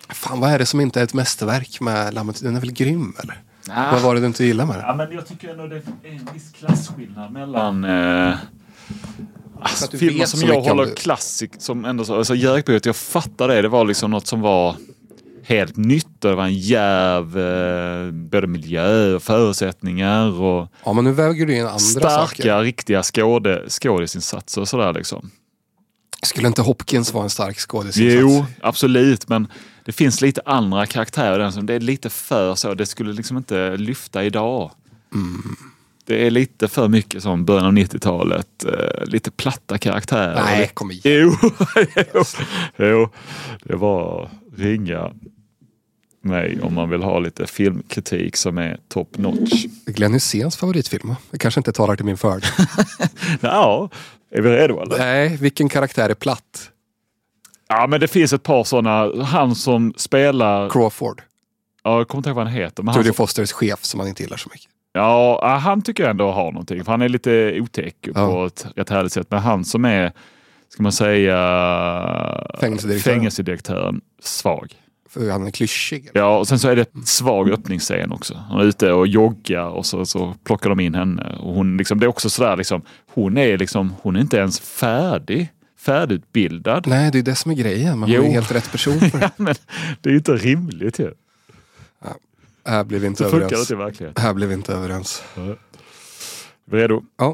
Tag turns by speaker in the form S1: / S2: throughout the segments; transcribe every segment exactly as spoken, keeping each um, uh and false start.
S1: Fan, vad är det som inte är ett mästerverk med Lammet? Den är väl grym, eller?
S2: Ah.
S1: Vad var det du inte gillar med det?
S2: Ja, men jag tycker ändå det är en viss klasskillnad mellan... Eh, alltså, filmer som jag håller klassik som ändå så... Alltså, Jerkbygget, jag fattar det. Det var liksom något som var helt nytt. Det var en jäv... Eh, både miljö och förutsättningar och...
S1: Ja, men nu väger du in andra
S2: starka,
S1: saker.
S2: Starka, riktiga skåde, skådisinsatser och sådär liksom.
S1: Skulle inte Hopkins vara en stark skådisinsats?
S2: Jo, absolut. Men det finns lite andra karaktärer. Det är lite för så. Det skulle liksom inte lyfta idag.
S1: Mm.
S2: Det är lite för mycket som början av nittiotalet. Eh, lite platta karaktärer.
S1: Nej, kom igen.
S2: Jo, jo, jo, det var ringa mig om man vill ha lite filmkritik som är top notch.
S1: Glenn Hyséns favoritfilm. Det kanske inte talar till min fördel.
S2: Ja, är vi redo eller?
S1: Nej, vilken karaktär är platt?
S2: Ja, men det finns ett par sådana. Han som spelar...
S1: Crawford.
S2: Ja, jag kommer inte ihåg vad han heter. Men
S1: Jodie
S2: han som...
S1: Fosters chef som man inte gillar så mycket.
S2: Ja, han tycker jag ändå har någonting. För han är lite otäck
S1: ja.
S2: på ett rätt härligt sätt. Men han som är, ska man säga,
S1: fängelsedirektören,
S2: fängelsedirektören svag.
S1: För han är klyschig.
S2: Ja, och sen så är det en svag öppningsscen också. Hon är ute och joggar och så, så plockar de in henne. Och hon liksom, det är också sådär liksom, hon är liksom, hon är inte ens färdig. Färdigutbildad.
S1: Nej, det är det som är grejen. Man är helt rätt person för det.
S2: Ja, men det är ju inte rimligt ju.
S1: Ja. Här blev vi inte
S2: det
S1: överens.
S2: Det verkligen.
S1: Här blev vi inte överens.
S2: Ja. Är vi redo?
S1: Ja.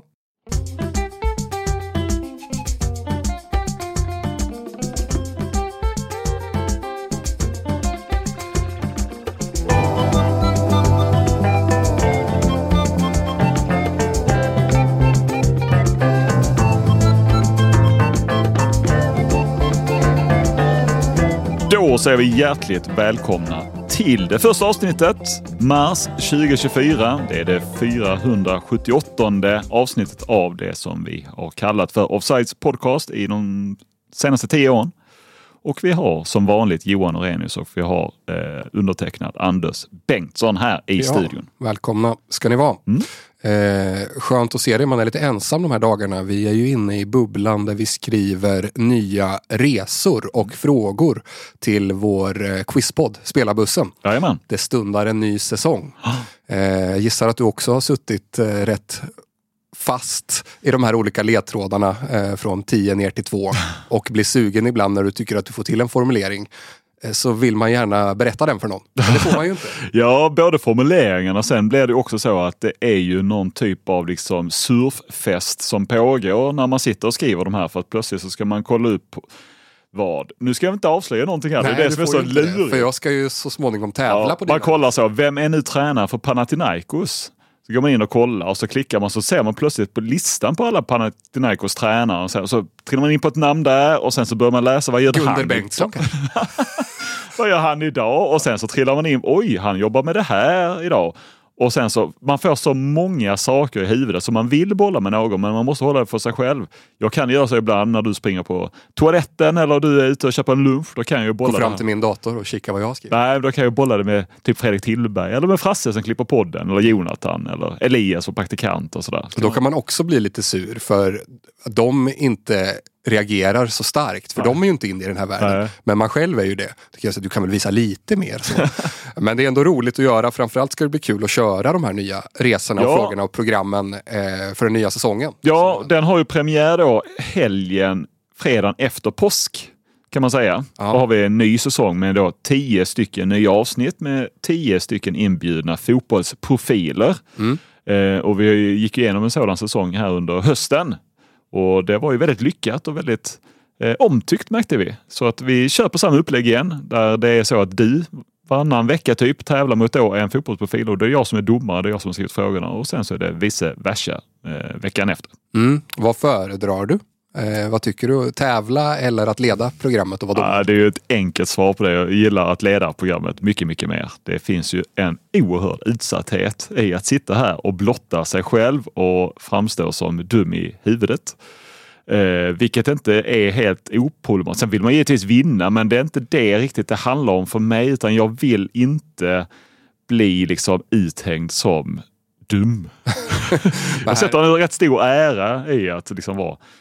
S2: Då säger vi hjärtligt välkomna till det första avsnittet, mars tjugo tjugofyra. Det är det fyrahundrasjuttioåttonde avsnittet av det som vi har kallat för Offsides podcast i de senaste tio åren. Och vi har som vanligt Johan Orenius och vi har eh, undertecknad Anders Bengtsson här i
S1: ja,
S2: studion.
S1: Välkomna ska ni vara. Mm. Eh, skönt att se det, man är lite ensam de här dagarna. Vi är ju inne i bubblan där vi skriver nya resor och frågor till vår eh, quizpodd, Spelarbussen.
S2: Jajamän.
S1: Det stundar en ny säsong. Eh, gissar att du också har suttit eh, rätt fast i de här olika ledtrådarna eh, från tio ner till två och blir sugen ibland när du tycker att du får till en formulering. Så vill man gärna berätta den för någon. Men det får man ju inte.
S2: Ja, både formuleringarna. Sen blir det också så att det är ju någon typ av liksom surffest som pågår när man sitter och skriver de här. För att plötsligt så ska man kolla upp vad. Nu ska jag inte avslöja någonting här.
S1: Nej,
S2: det är det som är så lurigt.
S1: För jag ska ju så småningom tävla
S2: ja,
S1: på det.
S2: Man kollar så, vem är nu tränare för Panathinaikos? Så går man in och kollar och så klickar man så ser man plötsligt på listan på alla Panathinaikos tränare. Och så, så trillar man in på ett namn där och sen så börjar man läsa vad gör
S1: Gunder
S2: han?
S1: Bengtsson.
S2: Vad gör han idag? Och sen så trillar man in, oj, han jobbar med det här idag. Och sen så, man får så många saker i huvudet så man vill bolla med någon men man måste hålla det för sig själv. Jag kan göra så ibland när du springer på toaletten eller du är ute och köper en lunch, då kan jag ju bolla
S1: Gå fram
S2: det.
S1: till min dator och kika vad jag har skrivit.
S2: Nej, då kan jag bolla det med typ Fredrik Tillberg eller med Frasse som klipper podden eller Jonathan eller Elias och praktikant och sådär.
S1: Så då kan man också bli lite sur för de inte reagerar så starkt. För Nej. de är ju inte inne i den här världen. Nej. Men man själv är ju det. Jag säga, du kan väl visa lite mer. Så. Men det är ändå roligt att göra. Framförallt ska det bli kul att köra de här nya resorna och ja. frågorna och programmen eh, för den nya säsongen.
S2: Ja,
S1: så.
S2: Den har ju premiär då helgen, fredagen efter påsk kan man säga.
S1: Ja.
S2: Då har vi en ny säsong med då tio stycken nya avsnitt med tio stycken inbjudna fotbollsprofiler.
S1: Mm.
S2: Eh, och vi gick igenom en sådan säsong här under hösten. Och det var ju väldigt lyckat och väldigt eh, omtyckt märkte vi. Så att vi kör på samma upplägg igen. Där det är så att du varannan vecka typ tävlar mot då en fotbollsprofil. Och det är jag som är domare, det är jag som har skrivit frågorna. Och sen så är det vice versa eh, veckan efter.
S1: Mm. Vad föredrar du? Eh, vad tycker du? Tävla eller att leda programmet och vad
S2: ja, det är ju ett enkelt svar på det. Jag gillar att leda programmet mycket, mycket mer. Det finns ju en oerhörd utsatthet i att sitta här och blotta sig själv och framstå som dum i huvudet. Eh, vilket inte är helt oproblematiskt. Sen vill man givetvis vinna, men det är inte det riktigt det handlar om för mig, utan jag vill inte bli liksom uthängd som dum. Jag sätter en rätt stor ära i att liksom vara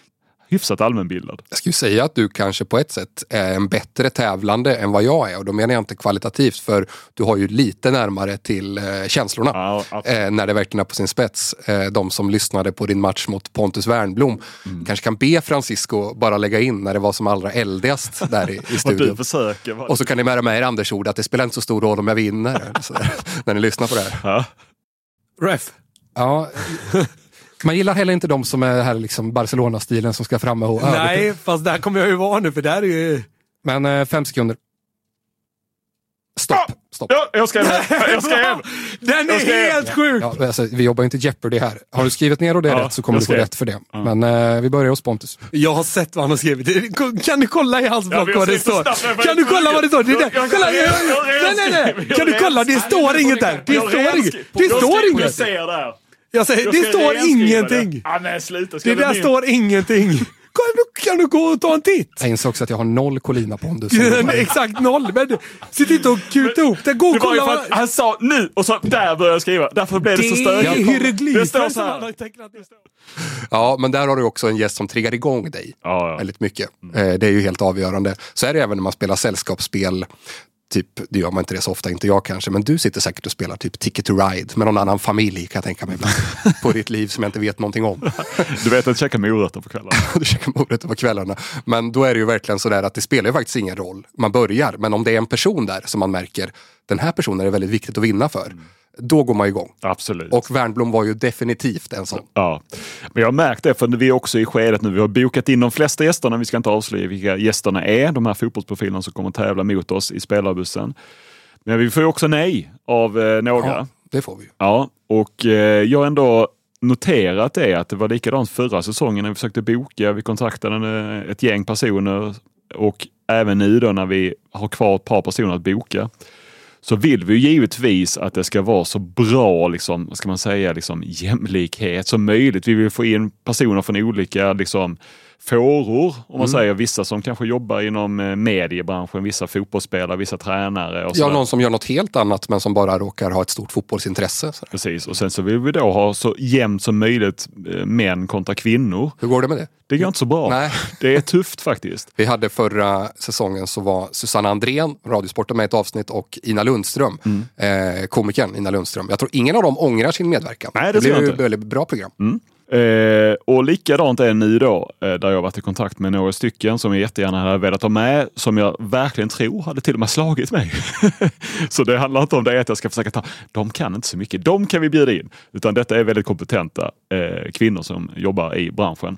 S2: hyfsat allmänbildad.
S1: Jag skulle säga att du kanske på ett sätt är en bättre tävlande än vad jag är. Och då menar jag inte kvalitativt, för du har ju lite närmare till eh, känslorna. Ja, eh, när det verkligen är på sin spets. Eh, de som lyssnade på din match mot Pontus Wernbloom mm. kanske kan be Francisco bara lägga in när det var som allra eldigast där i, i studion.
S2: du försöker,
S1: och så kan ni mära med er Anders ord att det spelar inte så stor roll om jag vinner. när ni lyssnar på det här.
S2: Ja.
S3: Ref.
S1: Ja. Man gillar heller inte de som är här liksom Barcelona-stilen som ska fram och
S3: nej, fast där kommer jag ju vara nu, för där är ju...
S1: Men eh, fem sekunder. Stopp.
S2: Ah!
S1: Stopp.
S2: Ja, jag ska hem. Jag ska hem.
S3: Den är helt sjuk.
S1: Ja, alltså, vi jobbar inte Jeopardy här. Har du skrivit ner och det är ja, rätt så kommer du få rätt för det. Ja. Men eh, vi börjar hos Pontus.
S3: Jag har sett vad han har skrivit. Kan du kolla i hans block ja, vad det står? Kan du kolla vad det står? Det där. Kolla. Nej, nej, nej. Kan du kolla? Det står inget där. Det står inget. Det står inget.
S2: Jag ser där.
S3: Jag säger, det står ingenting.
S2: Ah, nej, sluta.
S3: Det där står ingenting. Kan du, kan du gå och ta en titt?
S1: Jag insåg också att jag har noll Colina Pondus.
S3: Exakt noll. Men sitt inte och kuta ihop det. Gå och kolla.
S2: Vad... Han sa nu och så där började jag skriva. Därför blev det, det så stökigt.
S3: Det är hieroglyfer
S2: så här.
S1: Ja, men där har du också en gäst som triggar igång dig ja, ja. väldigt mycket. Mm. Det är ju helt avgörande. Så är det även när man spelar sällskapsspel. Typ, det gör man inte det så ofta, inte jag kanske. Men du sitter säkert och spelar typ Ticket to Ride med någon annan familj, kan jag tänka mig ibland. På ditt liv som jag inte vet någonting om.
S2: Du vet att du käkar morötter på kvällarna.
S1: Du käkar morötter på kvällarna. Men då är det ju verkligen sådär att det spelar ju faktiskt ingen roll. Man börjar, men om det är en person där som man märker, den här personen är väldigt viktigt att vinna för. Mm. Då går man igång.
S2: Absolut.
S1: Och Wernbloom var ju definitivt en sån.
S2: Ja, men jag har märkt det, för vi är också i skedet nu. Vi har bokat in de flesta gästerna. Vi ska inte avslöja vilka gästerna är. De här fotbollsprofilerna som kommer att tävla mot oss i spelarbussen. Men vi får ju också nej av eh, några.
S1: Ja, det får vi.
S2: Ja, och eh, jag har ändå noterat det, att det var likadant förra säsongen när vi försökte boka. Vi kontaktade ett gäng personer, och även nu då när vi har kvar ett par personer att boka, så vill vi givetvis att det ska vara så bra, liksom, ska man säga, liksom, jämlikhet som möjligt. Vi vill få in personer från olika liksom, fåror, om man mm. säger, vissa som kanske jobbar inom mediebranschen, vissa fotbollsspelare, vissa tränare. Och
S1: ja, någon som gör något helt annat men som bara råkar ha ett stort fotbollsintresse. Sådär.
S2: Precis, och sen så vill vi då ha så jämnt som möjligt män kontra kvinnor.
S1: Hur går det med det?
S2: Det går inte så bra.
S1: Nej.
S2: Det är tufft faktiskt.
S1: Vi hade förra säsongen så var Susanna Andrén, Radiosporten, med ett avsnitt, och Ina Lundström, mm. eh, komikern Ina Lundström. Jag tror ingen av dem ångrar sin medverkan.
S2: Nej, det,
S1: det blev
S2: ju
S1: ett väldigt bra program.
S2: Mm. Eh, och likadant är nu då, eh, där jag har varit i kontakt med några stycken som jag jättegärna hade velat ha med, som jag verkligen tror hade till och med slagit mig. Så det handlar inte om det att jag ska försöka ta, de kan inte så mycket, de kan vi bjuda in, utan detta är väldigt kompetenta eh, kvinnor som jobbar i branschen.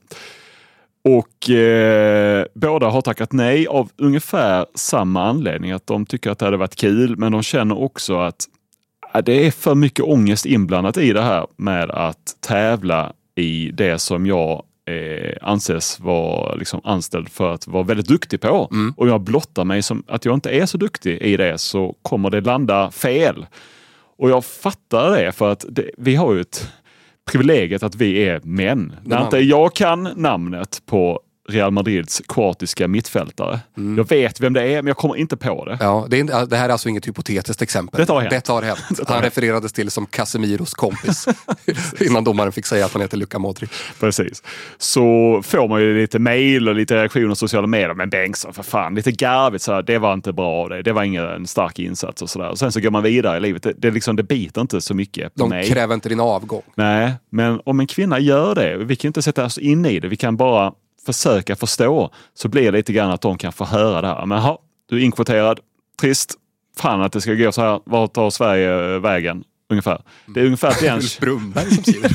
S2: Och eh, båda har tackat nej av ungefär samma anledning, att de tycker att det hade varit kul, men de känner också att eh, det är för mycket ångest inblandat i det här med att tävla i det som jag eh, anses vara liksom anställd för att vara väldigt duktig på. Mm. Och jag blottar mig som att jag inte är så duktig i det, så kommer det landa fel. Och jag fattar det, för att det, vi har ju ett privilegiet att vi är män. När inte jag kan namnet på Real Madrids kroatiska mittfältare. Mm. Jag vet vem det är, men jag kommer inte på det.
S1: Ja, det, är, det här är alltså inget hypotetiskt exempel.
S2: Detta har hänt.
S1: Detta har hänt. Detta han refererades till som Casemiros kompis innan domaren fick säga att han heter Luka Modric.
S2: Precis. Så får man ju lite mejl och lite reaktioner på sociala medier. Men Bengtsson, för fan, lite garvigt så här, det var inte bra. Det, det var ingen stark insats och sådär. Och sen så går man vidare i livet. Det, det, liksom, det biter inte så mycket på
S1: De
S2: mig.
S1: De kräver inte din avgång.
S2: Nej, men om en kvinna gör det, vi kan inte sätta oss in i det. Vi kan bara försöka förstå, så blir det lite grann att de kan få höra det här. Men ha, du är inkvoterad, trist, fan att det ska gå så här, var tar Sverige vägen ungefär. Det är ungefär till en...
S1: Ulf Brumberg som skriver.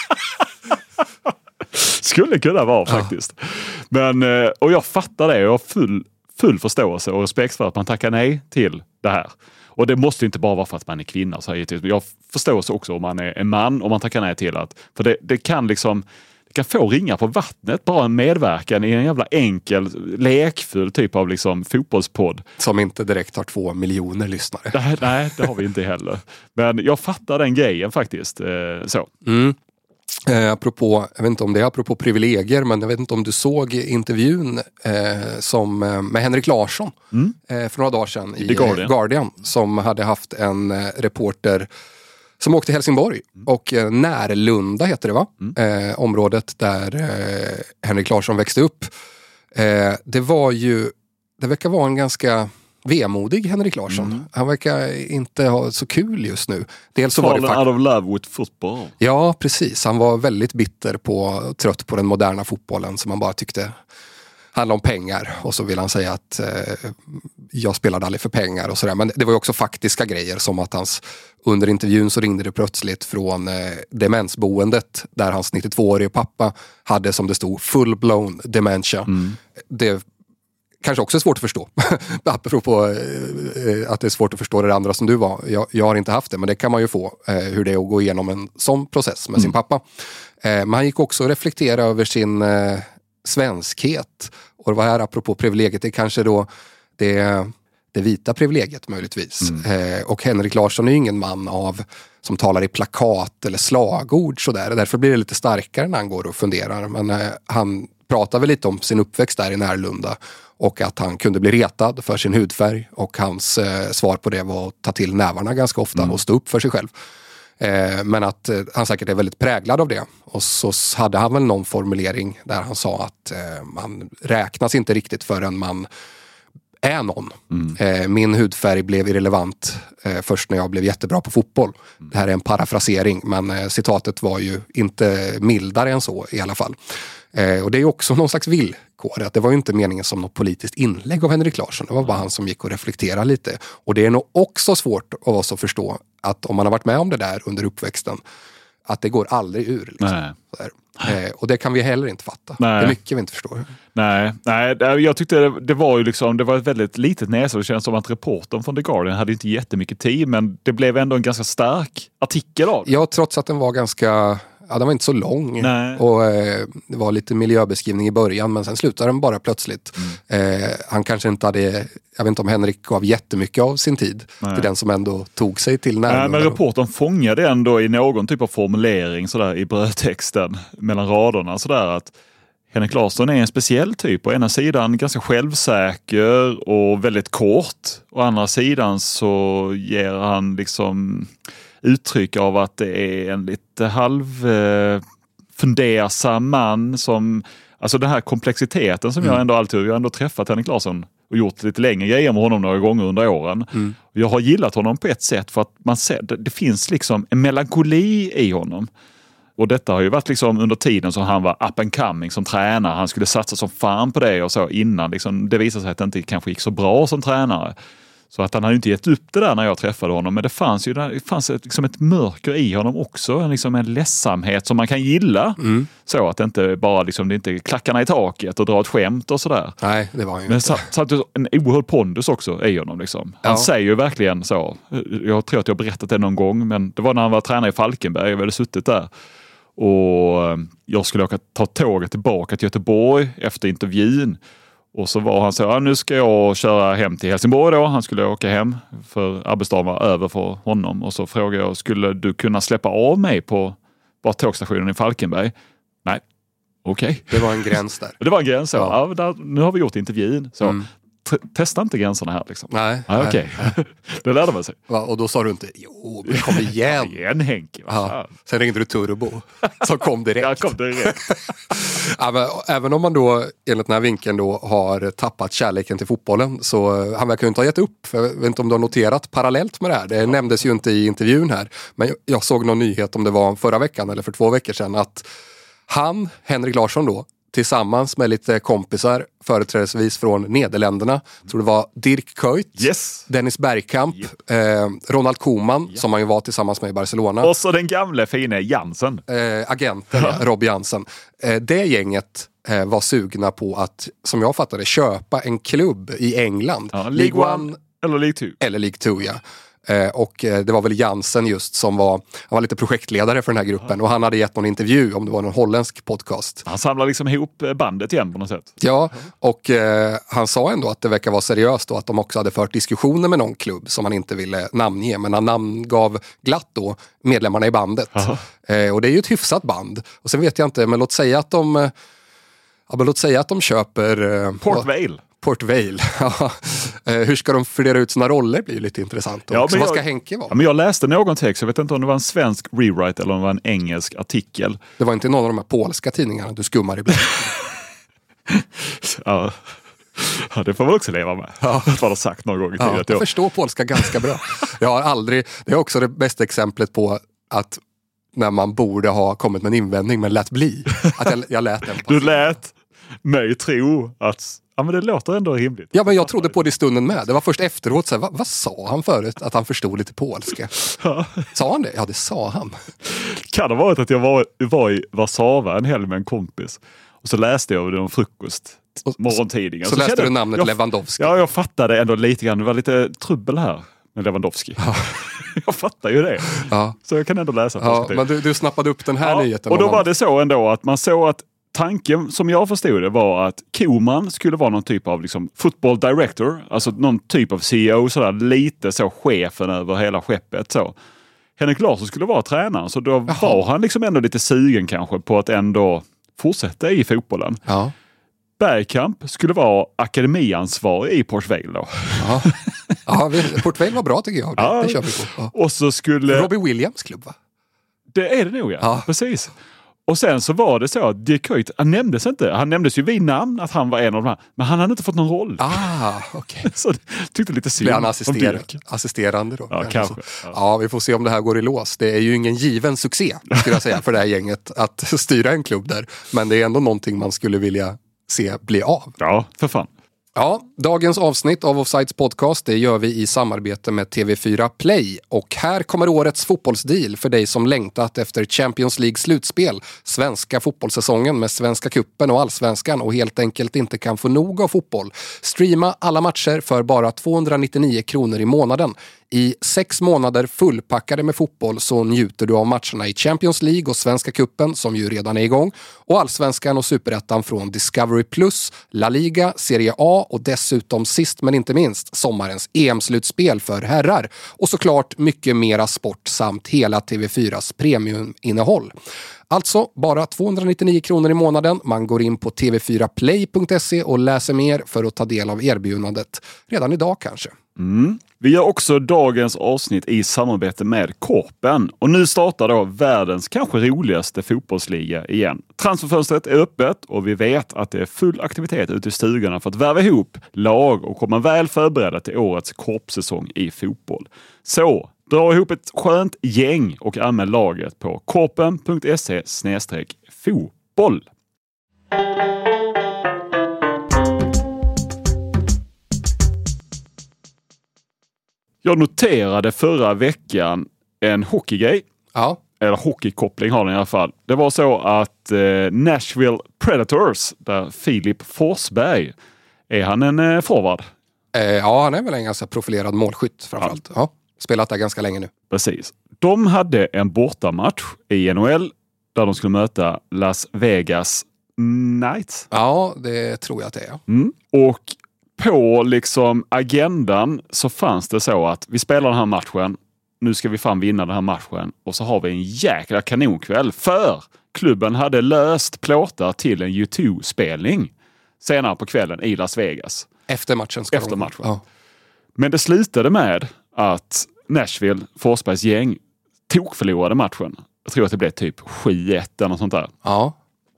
S2: Skulle kunna vara faktiskt. Ja. Men, och jag fattar det, jag har full, full förståelse och respekt för att man tackar nej till det här. Och det måste inte bara vara för att man är kvinna. Så jag förstår också om man är en man och man tackar nej till att, för det, det kan liksom kan få ringa på vattnet, bara en medverkan i en jävla enkel, lekfull typ av liksom fotbollspodd.
S1: Som inte direkt har två miljoner lyssnare.
S2: Nej, nej, det har vi inte heller. Men jag fattar den grejen faktiskt. Eh, så.
S1: Mm. Eh, apropå, jag vet inte om det är apropå privilegier, men jag vet inte om du såg intervjun eh, som, eh, med Henrik Larsson mm. eh, för några dagar sedan i
S2: The Guardian.
S1: Guardian, som hade haft en eh, reporter som åkte till Helsingborg. Mm. Och eh, Närlunda heter det va? Mm. Eh, området där eh, Henrik Larsson växte upp. Eh, det var ju, det verkar vara en ganska vemodig Henrik Larsson. Mm. Han verkar inte ha så kul just nu. Dels så var det
S2: fakt- out of love with football.
S1: Ja, precis. Han var väldigt bitter på, trött på den moderna fotbollen som han bara tyckte handlade om pengar. Och så vill han säga att eh, jag spelade aldrig för pengar och sådär. Men det var ju också faktiska grejer som att hans, under intervjun så ringde det plötsligt från eh, demensboendet där hans nittiotvåårige pappa hade, som det stod, full-blown dementia. Mm. Det kanske också är svårt att förstå. Apropå eh, att det är svårt att förstå det andra som du var. Jag, jag har inte haft det, men det kan man ju få. Eh, hur det är att gå igenom en sån process med mm. sin pappa. Eh, men han gick också att reflektera över sin eh, svenskhet. Och det var här apropå privilegiet. Det är kanske då det, det vita privilegiet möjligtvis. Mm. Eh, och Henrik Larsson är ju ingen man av som talar i plakat eller slagord sådär. Därför blir det lite starkare när han går och funderar. Men eh, han pratar väl lite om sin uppväxt där i Närlunda. Och att han kunde bli retad för sin hudfärg. Och hans eh, svar på det var att ta till nävarna ganska ofta mm. och stå upp för sig själv. Eh, men att eh, han säkert är väldigt präglad av det. Och så hade han väl någon formulering där han sa att eh, man räknas inte riktigt förrän man är någon. Mm. Eh, min hudfärg blev irrelevant eh, först när jag blev jättebra på fotboll. Mm. Det här är en parafrasering, men eh, citatet var ju inte mildare än så i alla fall. Eh, och det är också någon slags villkor. Att det var ju inte meningen som något politiskt inlägg av Henrik Larsson. Det var bara han som gick och reflekterade lite. Och det är nog också svårt av oss att förstå att om man har varit med om det där under uppväxten, att det går aldrig ur. Liksom. Eh, och det kan vi heller inte fatta. Nej. Det är mycket vi inte förstår.
S2: Nej, nej, jag tyckte det, det var ju liksom, det var ett väldigt litet näsa. Det känns som att reportern från The Guardian hade inte jättemycket tid, men det blev ändå en ganska stark artikel av det.
S1: Ja, trots att den var ganska... Ja, den var inte så lång. Nej. Och eh, det var lite miljöbeskrivning i början, men sen slutade den bara plötsligt. Mm. Eh, han kanske inte hade, jag vet inte om Henrik gav jättemycket av sin tid Nej. till den som ändå tog sig till närmare.
S2: Nej, men reportern fångade ändå i någon typ av formulering sådär i brödtexten mellan raderna sådär att Henrik Larsson är en speciell typ. Å ena sidan ganska självsäker och väldigt kort. Å andra sidan så ger han liksom uttryck av att det är en lite halv eh, fundersam man som, alltså den här komplexiteten som mm. jag ändå alltid, jag har ändå träffat Henrik Larsson och gjort lite längre grejer med honom några gånger under åren. Mm. Jag har gillat honom på ett sätt för att man ser, det, det finns liksom en melankoli i honom. Och detta har ju varit liksom under tiden som han var up and coming som tränare. Han skulle satsa som fan på det och så innan liksom, det visade sig att det inte kanske gick så bra som tränare. Så att han hade inte gett upp det där när jag träffade honom. Men det fanns ju det fanns ett, liksom ett mörker i honom också. Liksom en ledsamhet som man kan gilla. Mm. Så att det inte bara liksom, det inte är klackarna i taket och dra ett skämt och sådär.
S1: Nej, det var ju
S2: Men
S1: inte.
S2: Så, så att en oerhörd pondus också i honom. Liksom. Han ja. säger ju verkligen så. Jag tror att jag har berättat det någon gång. Men det var när han var tränare i Falkenberg. Jag hade suttit där. Och jag skulle åka, ta tåget tillbaka till Göteborg efter intervjun. Och så var han så, ja, nu ska jag köra hem till Helsingborg då. Han skulle åka hem för arbetsdagen var över för honom. Och så frågade jag, skulle du kunna släppa av mig på bara tågstationen i Falkenberg? Nej, okej. Okay.
S1: Det var en gräns där.
S2: Det var en gräns, så. Ja. Ja, där, nu har vi gjort intervjun. Så mm. t- testa inte gränserna här liksom.
S1: Nej.
S2: Ja, okej. Okay. Det lärde man sig.
S1: Va, och då sa du inte, jo, men kom igen.
S2: Kom igen Henke.
S1: Ja. Sen ringde du Turbo. Så kom direkt.
S2: Jag kom direkt.
S1: Ja, men, även om man då enligt den här vinkeln då har tappat kärleken till fotbollen så han verkar ju inte ha gett upp. Jag vet inte om du har noterat parallellt med det här. Det ja. nämndes ju inte i intervjun här. Men jag såg någon nyhet om det var förra veckan eller för två veckor sedan att han, Henrik Larsson då, tillsammans med lite kompisar företrädesvis från Nederländerna. Jag tror det var Dirk Kuyt,
S2: yes.
S1: Dennis Bergkamp, yep. eh, Ronald Koeman yep. som han ju var tillsammans med i Barcelona.
S2: Och så den gamla fina Jansen.
S1: Eh, agenten, ja. Rob Jansen. Eh, det gänget eh, var sugna på att, som jag fattade, köpa en klubb i England.
S2: Ja, League One eller League Two.
S1: Eller League Two, ja. Eh, och eh, det var väl Jansen just som var, han var lite projektledare för den här gruppen. Ja. Och han hade gett någon intervju om det var någon holländsk podcast.
S2: Han samlade liksom ihop bandet igen på något sätt.
S1: Ja, och eh, han sa ändå att det verkar vara seriöst och att de också hade fört diskussioner med någon klubb som han inte ville namnge. Men han namngav glatt då medlemmarna i bandet. Eh, och det är ju ett hyfsat band. Och sen vet jag inte, men låt säga att de, ja, men låt säga att de köper... Eh,
S2: Port Vale.
S1: Port Vale. Hur ska de fördela ut sina roller blir ju lite intressant. Ja, men vad ska Henke vara?
S2: Ja, men jag läste någon text, jag vet inte om det var en svensk rewrite eller om det var en engelsk artikel.
S1: Det var inte någon av de här polska tidningarna du skummar ibland.
S2: Ja. Ja, det får man också leva med. Ja. Det har sagt någon gång i tiden.
S1: Ja, jag förstår polska ganska bra. Jag har aldrig, det är också det bästa exemplet på att när man borde ha kommit med en invändning men lät bli. Att jag, jag lät den
S2: Du lät mig tro att ja, men det låter ändå rimligt.
S1: Ja, men jag trodde på det i stunden med. Det var först efteråt så här, vad, vad sa han förut? Att han förstod lite polska. Ja. Sa han det? Ja, det sa han.
S2: Kan det ha varit att jag var, var i Warszawa en helg med en kompis. Och så läste jag det om frukost. Morgontidningar.
S1: Så, så läste du namnet
S2: jag,
S1: Lewandowski.
S2: Ja, jag fattade ändå lite grann. Det var lite trubbel här med Lewandowski. Ja. Jag fattar ju det. Ja. Så jag kan ändå läsa.
S1: Ja, men du, du snappade upp den här ja, nyheten.
S2: Och då var det så ändå att man såg att tanken som jag förstod det var att Koeman skulle vara någon typ av liksom, football director. Alltså någon typ av C E O. Sådär, lite så chefen över hela skeppet. Så. Henrik Larsson skulle vara tränaren. Så då Jaha. var han liksom ändå lite sugen kanske på att ändå fortsätta i fotbollen.
S1: Ja.
S2: Bergkamp skulle vara akademiansvarig i Port Vale då.
S1: Ja, ja Port Vale var bra tycker jag. Det, ja. det kör vi på. Ja.
S2: Och så skulle...
S1: Robbie Williams klubb va?
S2: Det är det nog ja. ja. Precis. Och sen så var det så att Dirk Kuyt, han nämndes inte. Han nämndes ju vid namn att han var en av de här. Men han hade inte fått någon roll.
S1: Ah, okej. Okay.
S2: Så tyckte lite synd
S1: Blir han assister- assisterande då?
S2: Ja, kanske.
S1: Ja. ja, vi får se om det här går i lås. Det är ju ingen given succé, skulle jag säga, för det här gänget att styra en klubb där. Men det är ändå någonting man skulle vilja se bli av.
S2: Ja, för fan.
S1: Ja, dagens avsnitt av Offsides podcast det gör vi i samarbete med T V fyra Play. Och här kommer årets fotbollsdeal för dig som längtat efter Champions League slutspel, svenska fotbollssäsongen med Svenska Cupen och Allsvenskan och helt enkelt inte kan få nog av fotboll. Streama alla matcher för bara tvåhundranittionio kronor i månaden. I sex månader fullpackade med fotboll så njuter du av matcherna i Champions League och Svenska Cupen som ju redan är igång och Allsvenskan och Superettan från Discovery Plus, La Liga, Serie A och dessutom sist men inte minst sommarens E M-slutspel för herrar och såklart mycket mera sport samt hela T V fyras premiuminnehåll. Alltså bara tvåhundranittionio kronor i månaden. Man går in på t v fyra play punkt se och läser mer för att ta del av erbjudandet redan idag kanske.
S2: Mm. Vi gör också dagens avsnitt i samarbete med Korpen. Och nu startar då världens kanske roligaste fotbollsliga igen. Transferfönstret är öppet och vi vet att det är full aktivitet ute i stugorna för att värva ihop lag och komma väl förberedda till årets korpsäsong i fotboll. Så dra ihop ett skönt gäng och anmäl laget på korpen punkt se slash fotboll. Jag noterade förra veckan en hockeygrej.
S1: Ja.
S2: Eller hockeykoppling har den i alla fall. Det var så att eh, Nashville Predators, där Filip Forsberg, är han en eh, forward?
S1: Eh, ja, han är väl en ganska profilerad målskytt framförallt. Ja. Ja, spelat där ganska länge nu.
S2: Precis. De hade en bortamatch i N H L där de skulle möta Las Vegas Knights.
S1: Ja, det tror jag att det är.
S2: Mm. Och på liksom agendan så fanns det så att vi spelar den här matchen. Nu ska vi fan vinna den här matchen. Och så har vi en jäkla kanonkväll. För klubben hade löst plåtar till en U två-spelning senare på kvällen i Las Vegas.
S1: Efter matchen. Ska
S2: Efter matchen.
S1: Ja.
S2: Men det slutade med att Nashville, Forsbergs gäng, tog förlorade matchen. Jag tror att det blev typ sju ett eller något sånt där.
S1: Ja.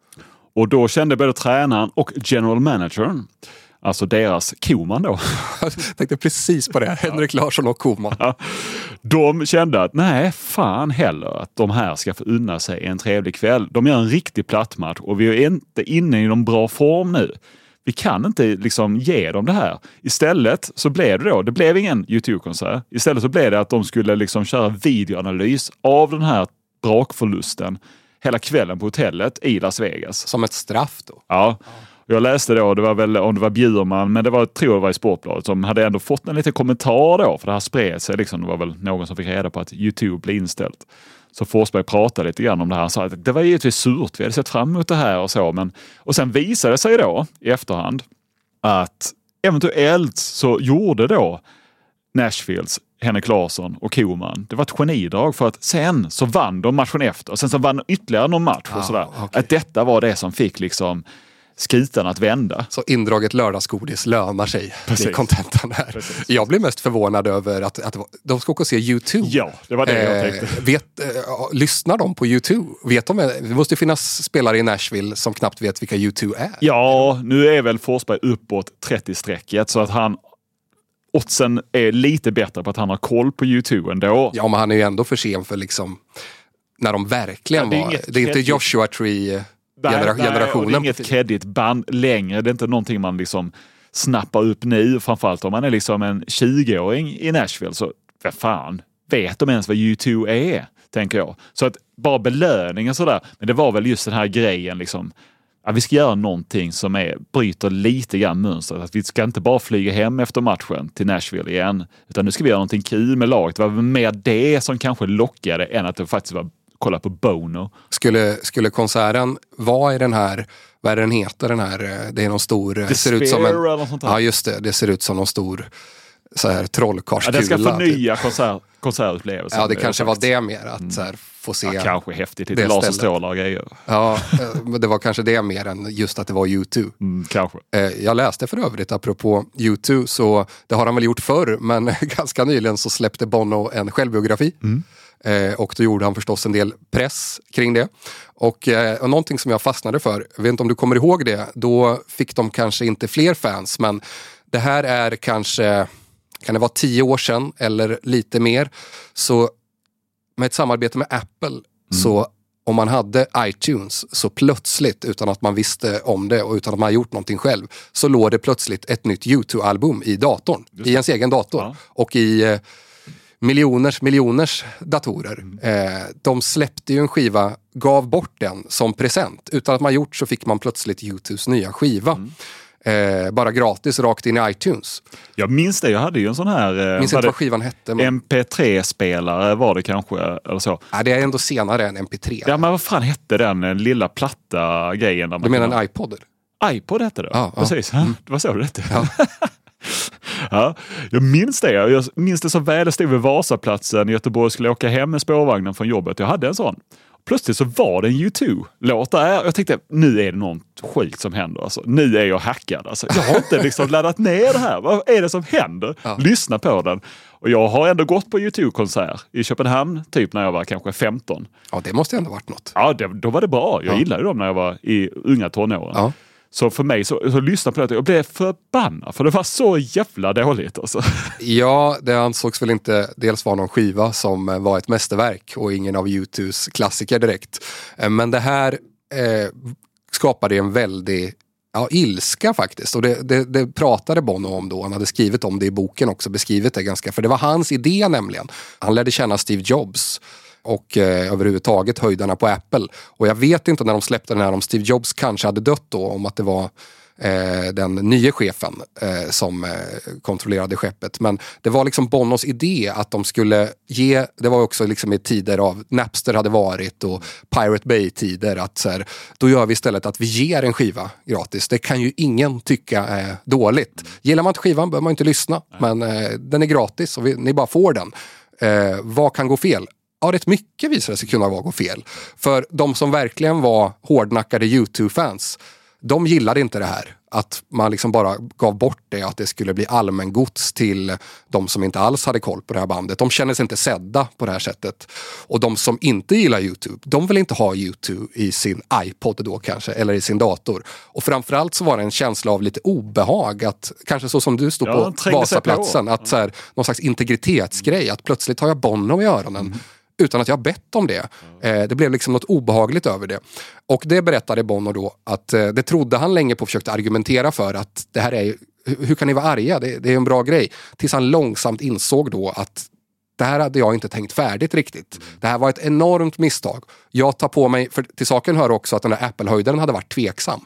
S2: Och då kände både tränaren och general managern, alltså deras Koeman då.
S1: Jag tänkte precis på det. Henrik Larsson och Koeman.
S2: Ja. De kände att nej, fan heller att de här ska få unna sig en trevlig kväll. De gör en riktig plattmatch och vi är inte inne i någon bra form nu. Vi kan inte liksom ge dem det här. Istället så blev det då, det blev ingen U två-konsert. Istället så blev det att de skulle liksom köra videoanalys av den här brakförlusten hela kvällen på hotellet i Las Vegas.
S1: Som ett straff då?
S2: Ja. Jag läste då, det var väl om det var Bjurman, men det var, tror jag det var i Sportbladet, som hade ändå fått en liten kommentar då, för det här spred sig liksom, det var väl någon som fick reda på att YouTube blev inställt. Så Forsberg pratade lite grann om det här. Han sa att det var givetvis surt, vi hade sett fram emot det här och så, men och sen visade det sig då i efterhand att eventuellt så gjorde då Nashvilles Henrik Larsson och Koeman, det var ett genidrag för att sen så vann de matchen efter och sen så vann de ytterligare någon match och
S1: ah,
S2: sådär.
S1: Okay.
S2: Att detta var det som fick liksom skutan att vända.
S1: Så indraget lördagsgodis lönar sig. Precis. Det är kontentan här. Precis. Jag blir mest förvånad över att, att de ska åka och se YouTube.
S2: Ja, det var det jag tänkte.
S1: Eh, vet, eh, lyssnar de på YouTube? Vet de, det måste finnas spelare i Nashville som knappt vet vilka YouTube är.
S2: Ja, nu är väl Forsberg uppåt trettio-strecket så att han oddsen är lite bättre på att han har koll på YouTube ändå.
S1: Ja, men han är ju ändå för sen för liksom när de verkligen ja, det var. Det är inte Joshua Tree genera- nej, generationen.
S2: Det är inget keddigt band längre. Det är inte någonting man liksom snappar upp nu. Framförallt om man är liksom en tjugoåring i Nashville så vad fan, vet de ens vad YouTube är? Tänker jag. Så att bara belöningen sådär. Men det var väl just den här grejen liksom. Ja, vi ska göra någonting som är, bryter lite grann mönstret. Att vi ska inte bara flyga hem efter matchen till Nashville igen. Utan nu ska vi göra någonting kul med laget. Det var mer det som kanske lockade än att det faktiskt var kolla på Bono. Skulle, skulle konserten vara i den här, vad är den heter den här, det är någon stor, det ser ut som en, ja just det, det ser ut som någon stor så här trollkarskula. Ja, det ska förnya typ. konsert, konsertupplevelsen. Ja, det, det kanske var det mer att mm. så här, få se. Ja, kanske häftigt, lite laserstrålar och grejer. Ja, det var kanske det mer än just att det var YouTube. Mm, kanske. Jag läste för övrigt, apropå YouTube, så det har han väl gjort förr, men ganska nyligen så släppte Bono en självbiografi. Mm. Och då gjorde han förstås en del press kring det. Och, och någonting som jag fastnade för, jag vet inte om du kommer ihåg det, då fick de kanske inte fler fans, men det här är kanske, kan det vara tio år sedan eller lite mer, så med ett samarbete med Apple mm. så om man hade iTunes så plötsligt, utan att man visste om det och utan att man gjort någonting själv, så låg det plötsligt ett nytt YouTube-album i datorn, i ens egen dator. Ja. Och i miljoners, miljoners datorer. Mm. Eh, de släppte ju en skiva, gav bort den som present. Utan att man gjort så fick man plötsligt YouTubes nya skiva. Mm. Eh, bara gratis rakt in i iTunes. Jag minns det, jag hade ju en sån här eh, minns inte vad skivan hette, men M P tre-spelare var det kanske eller så. Ja, det är ändå senare än M P tre. Ja, men vad fan hette den, den lilla platta grejen där man. Du menar en iPod? iPod hette det. Ja, precis. Ja. Mm. Det var så det hette. Ja. Ja, jag minns det. Jag minns det så väl. Jag stod vid Vasaplatsen i Göteborg och skulle åka hem med spårvagnen från jobbet. Jag hade en sån. Plötsligt så var det en YouTube-låt där. Jag tänkte, nu är det något skit som händer. Alltså, nu är jag hackad. Alltså, jag har inte liksom laddat ner det här. Vad är det som händer? Ja. Lyssna på den. Och jag har ändå gått på YouTube-konsert i Köpenhamn, typ när jag var kanske femton. Ja, det måste ändå varit något. Ja, det, då var det bra. Jag ja. gillade dem när jag var i unga tonåren. Ja. Så för mig, så, så lyssna på det, jag blev förbannad för det var så jävla dåligt alltså. Ja, det ansågs väl inte dels vara någon skiva som var ett mästerverk och ingen av YouTubes klassiker direkt. Men det här eh, skapade en väldig ja, ilska faktiskt. Och det, det, det pratade Bono om då. Han hade skrivit om det i boken också, beskrivit det ganska. För det var hans idé nämligen. Han lärde känna Steve Jobs och eh, överhuvudtaget höjdarna på Apple. Och jag vet inte när de släppte den här om Steve Jobs kanske hade dött då, om att det var eh, den nya chefen eh, som eh, kontrollerade skeppet. Men det var liksom Bonos idé att de skulle ge, det var också liksom i tider av Napster hade varit och Pirate Bay-tider, att så här, då gör vi istället att vi ger en skiva gratis. Det kan ju ingen tycka är dåligt. Gillar man inte skivan behöver man inte lyssna, men eh, den är gratis och vi, ni bara får den. Eh, vad kan gå fel? Ja, rätt mycket visade sig kunna vara gå fel. För de som verkligen var hårdnackade YouTube-fans, de gillade inte det här. Att man liksom bara gav bort det, att det skulle bli allmängods till de som inte alls hade koll på det här bandet. De känner sig inte sedda på det här sättet. Och de som inte gillar YouTube, de vill inte ha YouTube i sin iPod då kanske, eller i sin dator. Och framförallt så var det en känsla av lite obehag, att kanske så som du stod ja, på Vasaplatsen, på. att så här, någon slags integritetsgrej, att plötsligt har jag Bono i öronen. Mm. Utan att jag bett om det. Eh, det blev liksom något obehagligt över det. Och det berättade Bono då att eh, det trodde han länge på och försökte argumentera för att det här är, hur kan ni vara arga? Det, det är en bra grej. Tills han långsamt insåg då att det här hade jag inte tänkt färdigt riktigt. Det här var ett enormt misstag. Jag tar på mig, för till saken hör också att den där Apple-höjdaren hade varit tveksam.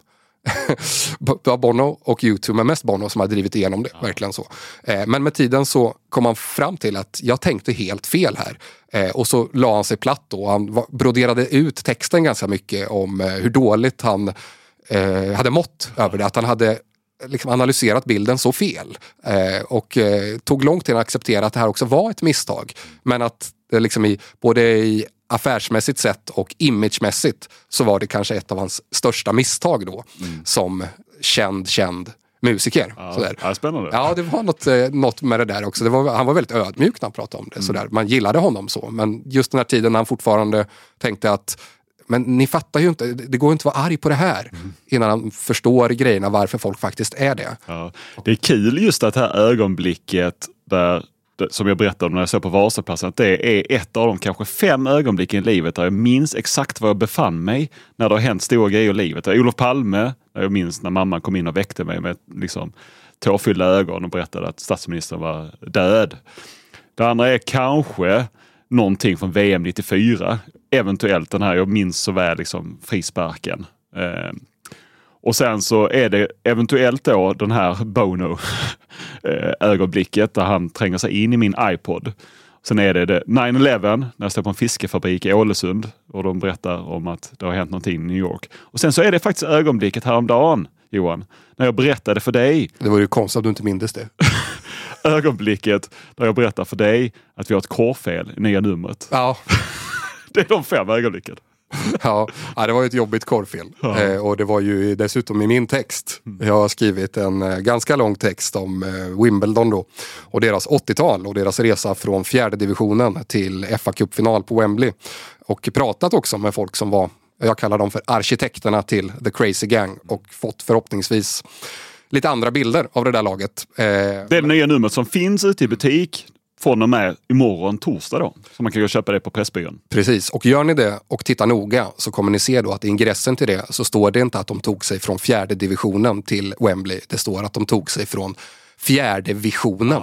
S2: Det var Bono och YouTube, men mest Bono som har drivit igenom det, ja. Verkligen så. Eh, men med tiden så kom han fram till att jag tänkte helt fel här. Eh, och så la han sig platt då. Han var, broderade ut texten ganska mycket om eh, hur dåligt han eh, hade mått över det. Att han hade liksom analyserat bilden så fel. Eh, och eh, tog lång tid att acceptera att det här också var ett misstag. Men att det liksom i, både i
S1: affärsmässigt sett och imagemässigt så var det kanske ett av hans största misstag då. Mm. Som känd, känd musiker.
S2: Ja,
S1: sådär.
S2: Ja, spännande.
S1: Ja, det var något, något med det där också. Det var, han var väldigt ödmjuk när han pratade om det. Mm. Sådär. Man gillade honom så. Men just den här tiden när han fortfarande tänkte att men ni fattar ju inte, det går inte att vara arg på det här mm. innan han förstår grejerna varför folk faktiskt är det.
S2: Ja. Det är kul just att det här ögonblicket där, som jag berättade om när jag såg på Vasaplatsen, att det är ett av de kanske fem ögonblick i livet där jag minns exakt var jag befann mig när det har hänt stora grejer i livet. Olof Palme, där jag minns när mamma kom in och väckte mig med liksom tårfyllda ögon och berättade att statsministern var död. Det andra är kanske någonting från V M nittiofyra. Eventuellt den här, jag minns så väl liksom frisparken. Eh, och sen så är det eventuellt då den här Bono ögonblicket där han tränger sig in i min iPod. Sen är det, det nine eleven när jag står på en fiskefabrik i Ålesund och de berättar om att det har hänt någonting i New York. Och sen så är det faktiskt ögonblicket häromdagen, Johan, när jag berättade för dig.
S1: Det var ju konstigt att du inte mindes det.
S2: Ögonblicket där jag berättar för dig att vi har ett korrfel i nya numret.
S1: Ja.
S2: Det är de fem ögonblicken.
S1: Ja, ja, det var ju ett jobbigt korrfel.
S2: Ja.
S1: Eh, och det var ju dessutom i min text. Jag har skrivit en eh, ganska lång text om eh, Wimbledon då. Och deras åttiotal och deras resa från fjärde divisionen till F A-cupfinal på Wembley. Och pratat också med folk som var, jag kallar dem för arkitekterna till The Crazy Gang. Och fått förhoppningsvis lite andra bilder av det där laget. Eh,
S2: det är det nya numret som finns ute i butik från och med imorgon torsdag då. Så man kan ju köpa det på Pressbyrån.
S1: Precis, och gör ni det och tittar noga så kommer ni se då att i ingressen till det så står det inte att de tog sig från fjärde divisionen till Wembley. Det står att de tog sig från fjärde visionen.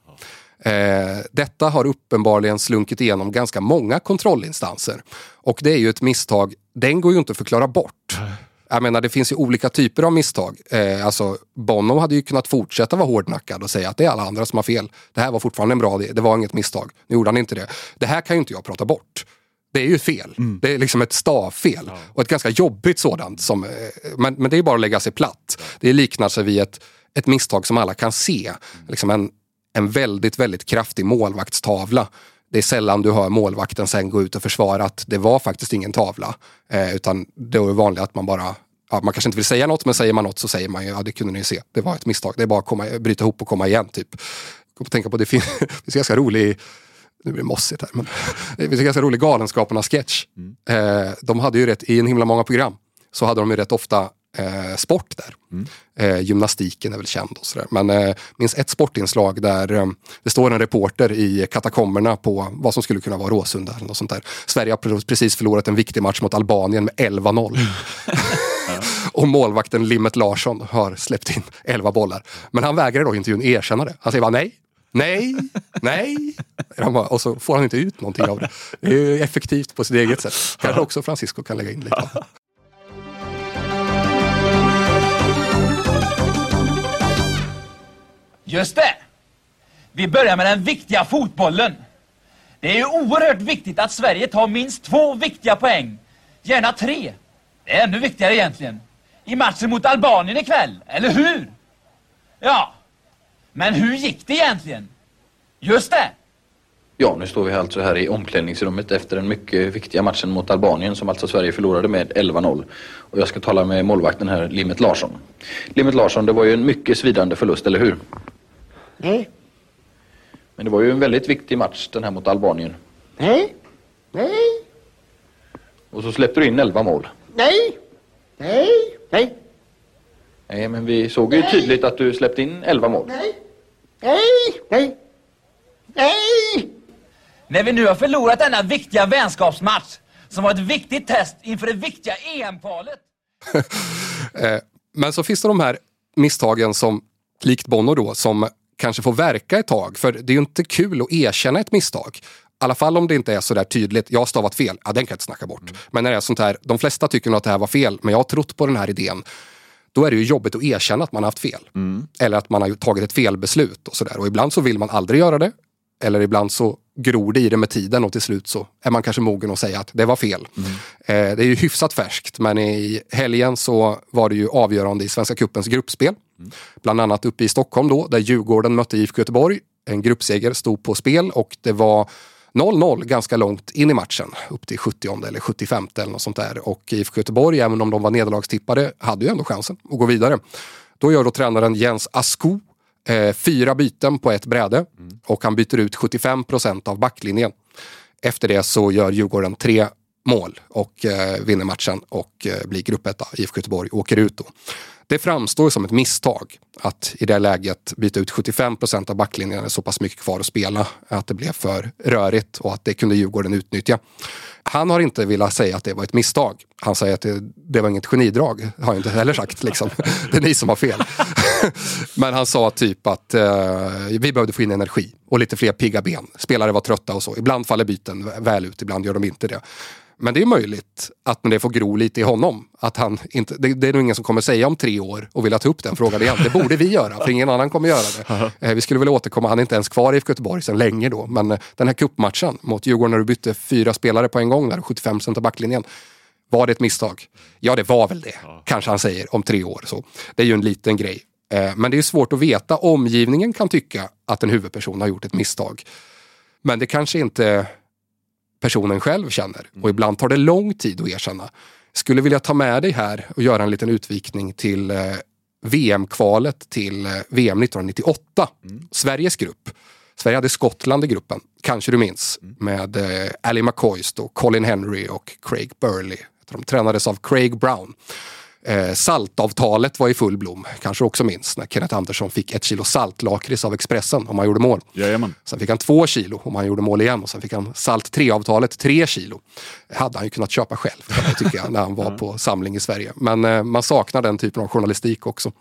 S1: Ja. Eh, detta har uppenbarligen slunkit igenom ganska många kontrollinstanser. Och det är ju ett misstag, den går ju inte att förklara bort. Jag menar, det finns ju olika typer av misstag. Eh, alltså, Bono hade ju kunnat fortsätta vara hårdnackad och säga att det är alla andra som har fel. Det här var fortfarande en bra idé, det var inget misstag. Nu gjorde han inte det. Det här kan ju inte jag prata bort. Det är ju fel. Mm. Det är liksom ett stavfel. Ja. Och ett ganska jobbigt sådant. Som, eh, men, men det är bara att lägga sig platt. Det liknar sig vid ett, ett misstag som alla kan se. Mm. Liksom en, en väldigt, väldigt kraftig målvaktstavla. Det är sällan du hör målvakten sen gå ut och försvara att det var faktiskt ingen tavla. Eh, utan det är vanligt att man bara, ja, man kanske inte vill säga något, men säger man något så säger man ju, ja det kunde ni se, det var ett misstag. Det är bara att komma, bryta ihop och komma igen typ. Kom att tänka på, det finns, det finns ganska rolig, nu blir det mossigt här, men det finns en ganska rolig Galenskaparna-sketch. Mm. Eh, de hade ju rätt, i en himla många program, så hade de ju rätt ofta Eh, sport där. Mm. Eh, gymnastiken är väl känd och sådär. Men eh, minns ett sportinslag där eh, det står en reporter i katakomberna på vad som skulle kunna vara Råsunda eller något sånt där. Sverige har precis förlorat en viktig match mot Albanien med elva noll. Mm. Och målvakten Limmet Larsson har släppt in elva bollar. Men han vägrar då intervjun erkänna det. Han säger bara nej, nej, nej. Bara, och så får han inte ut någonting av det. Det är ju effektivt på sitt eget sätt. Kanske också Francisco kan lägga in lite av det.
S4: Just det! Vi börjar med den viktiga fotbollen. Det är ju oerhört viktigt att Sverige tar minst två viktiga poäng. Gärna tre. Det är ännu viktigare egentligen. I matchen mot Albanien ikväll, eller hur? Ja. Men hur gick det egentligen? Just det!
S5: Ja, nu står vi alltså här i omklädningsrummet efter den mycket viktiga matchen mot Albanien som alltså Sverige förlorade med elva noll. Och jag ska tala med målvakten här, Limmet Larsson. Limmet Larsson, det var ju en mycket svidande förlust, eller hur?
S6: Nej.
S5: Men det var ju en väldigt viktig match den här mot Albanien.
S6: Nej. Nej.
S5: Och så släppte du in elva mål.
S6: Nej. Nej. Nej.
S5: Nej, men vi såg ju tydligt att du släppte in elva mål.
S6: Nej. Nej. Nej. Nej.
S4: När vi nu har förlorat denna viktiga vänskapsmatch som var ett viktigt test inför det viktiga E M-kvalet.
S1: Men så finns det de här misstagen som, likt Bono då, som kanske får verka ett tag. För det är ju inte kul att erkänna ett misstag. I alla fall om det inte är så där tydligt. Jag har stavat fel, ja den kan jag inte snacka bort. Mm. Men när det är sånt här, de flesta tycker nog att det här var fel, men jag har trott på den här idén. Då är det ju jobbigt att erkänna att man har haft fel. Mm. Eller att man har tagit ett felbeslut och sådär. Och ibland så vill man aldrig göra det. Eller ibland så gror det i det med tiden och till slut så är man kanske mogen att säga att det var fel. Mm. Eh, det är ju hyfsat färskt, men i helgen så var det ju avgörande i Svenska Cupens gruppspel. Mm. Bland annat uppe i Stockholm då, där Djurgården mötte I F K Göteborg. En gruppseger stod på spel och det var noll noll ganska långt in i matchen, upp till sjuttio eller sjuttiofem eller något sånt där. Och I F K Göteborg, även om de var nederlagstippade, hade ju ändå chansen att gå vidare. Då gör då tränaren Jens Asko eh, fyra byten på ett bräde mm. och han byter ut sjuttiofem procent av backlinjen. Efter det så gör Djurgården tre mål och eh, vinner matchen och eh, blir gruppetta. I F K Göteborg åker ut då. Det framstår som ett misstag att i det läget byta ut sjuttiofem procent av backlinjen är så pass mycket kvar att spela att det blev för rörigt och att det kunde Djurgården utnyttja. Han har inte velat säga att det var ett misstag. Han säger att det, det var inget genidrag. Har jag inte heller sagt. Liksom. Det är ni som har fel. Men han sa typ att eh, vi behövde få in energi och lite fler pigga ben. Spelare var trötta och så. Ibland faller byten väl ut, ibland gör de inte det. Men det är möjligt att det får gro lite i honom. Att han inte, det, det är nog ingen som kommer säga om tre år och vill ta upp den frågan igen. Det borde vi göra, för ingen annan kommer göra det. Uh-huh. Eh, vi skulle vilja återkomma, han är inte ens kvar i F K Göteborg sedan länge då. Men eh, den här cupmatchen mot Djurgården när du bytte fyra spelare på en gång, där sjuttiofem procent av backlinjen. Var det ett misstag? Ja, det var väl det. Uh-huh. Kanske han säger om tre år. Så. Det är ju en liten grej. Eh, men det är svårt att veta. Omgivningen kan tycka att en huvudperson har gjort ett misstag. Men det kanske inte personen själv känner. Och ibland tar det lång tid att erkänna. Skulle vilja ta med dig här och göra en liten utvikning till eh, V M-kvalet till eh, V M nittonhundranittioåtta. Mm. Sveriges grupp. Sverige hade Skottland i gruppen. Kanske du minns. Mm. Med eh, Ali McCoist och Colin Henry och Craig Burley. De tränades av Craig Brown. Eh, saltavtalet var i full blom. Kanske också minns när Kenneth Andersson fick ett kilo saltlakrits av Expressen om han gjorde mål.
S2: Jajamän.
S1: Sen fick han två kilo om han gjorde mål igen. Och sen fick han salt tre-avtalet tre kilo. Det hade han ju kunnat köpa själv, tycker jag, när han var på samling i Sverige. Men eh, man saknar den typen av journalistik också.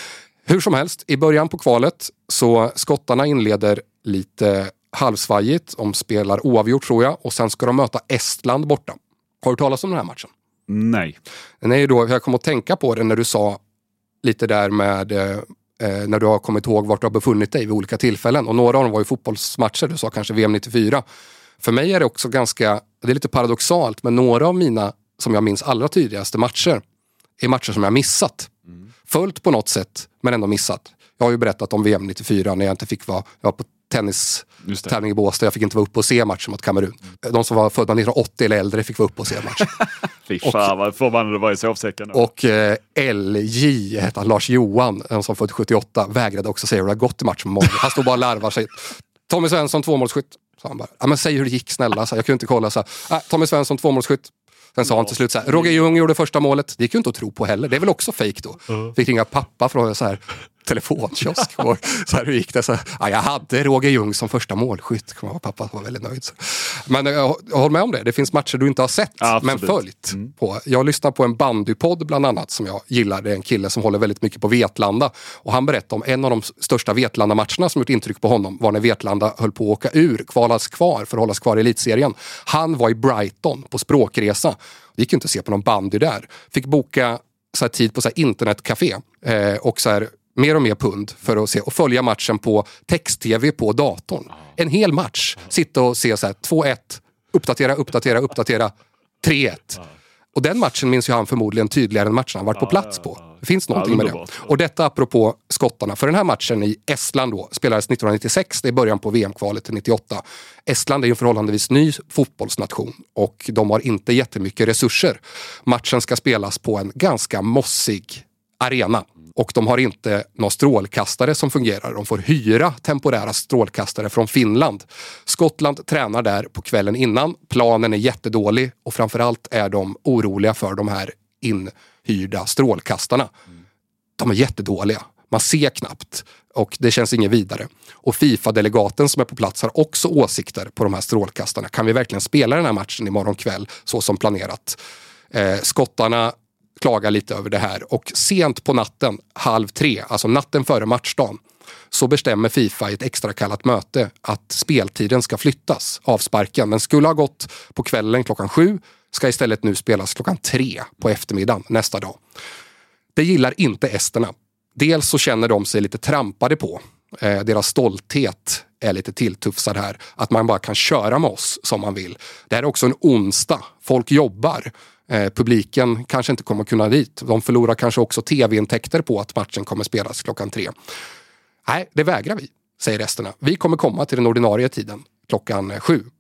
S1: Hur som helst, i början på kvalet så skottarna inleder lite halvsvajigt. Om spelar oavgjort tror jag. Och sen ska de möta Estland borta. Har du talat om den här matchen?
S2: Nej.
S1: Den är ju då, jag kom att tänka på det när du sa lite där med eh, när du har kommit ihåg vart du har befunnit dig vid olika tillfällen. Och några av dem var ju fotbollsmatcher, du sa kanske V M nittiofyra. För mig är det också ganska, det är lite paradoxalt, men några av mina, som jag minns allra tydligaste matcher, är matcher som jag missat. Mm. Följt på något sätt, men ändå missat. Jag har ju berättat om V M nittiofyra när jag inte fick vara, jag var på tennistävling i Båstad. Jag fick inte vara uppe och se matchen mot Kamerun. Mm. De som var födda nittonhundraåttio eller äldre fick vara uppe och se matchen.
S2: Fy fan, vad förbannade var i sovsäcken.
S1: Och eh, L J, hette han, Lars Johan, en som född sjuttioåtta, vägrade också säga hur det har gått i matchen med morgon. Han stod bara och larvar sig. Tommy Svensson, tvåmålsskytt. Sa han bara, ja men säg hur det gick snälla. Så jag kunde inte kolla så här. Äh, Tommy Svensson, tvåmålsskytt. Sen sa han till slut så här, Roger Ljung gjorde första målet. Det gick ju inte att tro på heller. Det är väl också fake då. Uh. Fick ringa pappa från så här telefonkiosk. Och så här, hur gick det? Så här, ja, jag hade Roger Ljung som första målskytt. Pappa var väldigt nöjd. Men jag, jag håller med om det. Det finns matcher du inte har sett, ja, men följt mm. på. Jag lyssnar på en bandypodd bland annat som jag gillar. Det är en kille som håller väldigt mycket på Vetlanda. Och han berättade om en av de största Vetlanda-matcherna som gjort intryck på honom var när Vetlanda höll på att åka ur, kvalas kvar för att hållas kvar i elitserien. Han var i Brighton på språkresa. Det gick ju inte att se på någon bandy där. Fick boka så här tid på så här internetcafé eh, och så här mer och mer pund för att se och följa matchen på text-tv på datorn. En hel match. Sitta och se så här två ett, uppdatera, uppdatera, uppdatera, tre ett. Och den matchen minns ju han förmodligen tydligare än matchen han varit på plats på. Det finns någonting med det. Och detta apropå skottarna. För den här matchen i Estland då spelades nittonhundranittiosex, det är början på V M-kvalet till nittioåtta. Estland är ju en förhållandevis ny fotbollsnation och de har inte jättemycket resurser. Matchen ska spelas på en ganska mossig arena. Och de har inte några strålkastare som fungerar. De får hyra temporära strålkastare från Finland. Skottland tränar där på kvällen innan. Planen är jättedålig och framförallt är de oroliga för de här inhyrda strålkastarna. De är jättedåliga. Man ser knappt och det känns inget vidare. Och FIFA-delegaten som är på plats har också åsikter på de här strålkastarna. Kan vi verkligen spela den här matchen imorgon kväll så som planerat? Eh, skottarna klagar lite över det här och sent på natten, halv tre, alltså natten före matchdagen, så bestämmer FIFA i ett extra kallat möte att speltiden ska flyttas, avsparken. Men skulle ha gått på kvällen klockan sju, ska istället nu spelas klockan tre på eftermiddagen nästa dag. Det gillar inte esterna. Dels så känner de sig lite trampade på. Eh, deras stolthet är lite tilltufsad här. Att man bara kan köra med oss som man vill. Det här är också en onsdag. Folk jobbar. Eh, publiken kanske inte kommer kunna dit. De förlorar kanske också tv-intäkter på att matchen kommer spelas klockan tre. Nej, det vägrar vi, säger resterna. Vi kommer komma till den ordinarie tiden klockan sju. Mm.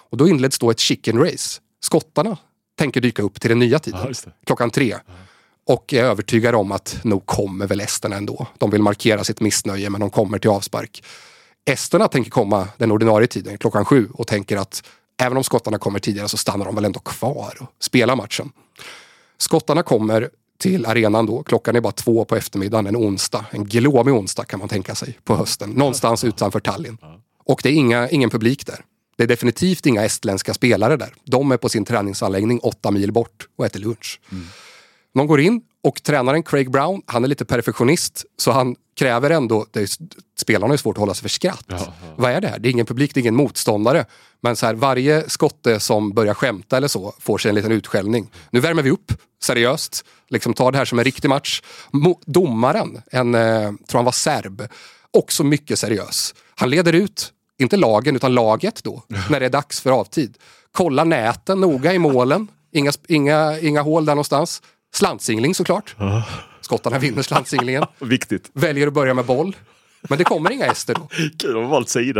S1: Och då inleds då ett chicken race. Skottarna tänker dyka upp till den nya tiden,
S2: Ja,
S1: klockan tre. Ja. Och är övertygade om att nog kommer väl esterna ändå. De vill markera sitt missnöje, men de kommer till avspark. Esterna tänker komma den ordinarie tiden, klockan sju, och tänker att även om skottarna kommer tidigare så stannar de väl ändå kvar och spelar matchen. Skottarna kommer till arenan då. Klockan är bara två på eftermiddagen, en onsdag. En glåmig onsdag kan man tänka sig på hösten. Någonstans utanför Tallinn. Och det är inga, ingen publik där. Det är definitivt inga estländska spelare där. De är på sin träningsanläggning åtta mil bort och äter lunch. Mm. De går in och tränaren Craig Brown, han är lite perfektionist, så han kräver ändå, det är, spelarna är svårt att hålla sig för skratt. Ja, ja. Vad är det här? Det är ingen publik, det är ingen motståndare. Men så här, varje skotte som börjar skämta eller så får sig en liten utskällning. Nu värmer vi upp, seriöst. Liksom tar det här som en riktig match. Mo- domaren, en, eh, tror han var serb, också mycket seriös. Han leder ut, inte lagen utan laget då, när det är dags för avtid. Kolla näten noga i målen. Inga, inga, inga hål där någonstans. Slantsingling såklart. Skottarna vinner slantsinglingen.
S2: Viktigt.
S1: Väljer att börja med boll. Men det kommer inga ester då.
S2: Kul, de har valt sida.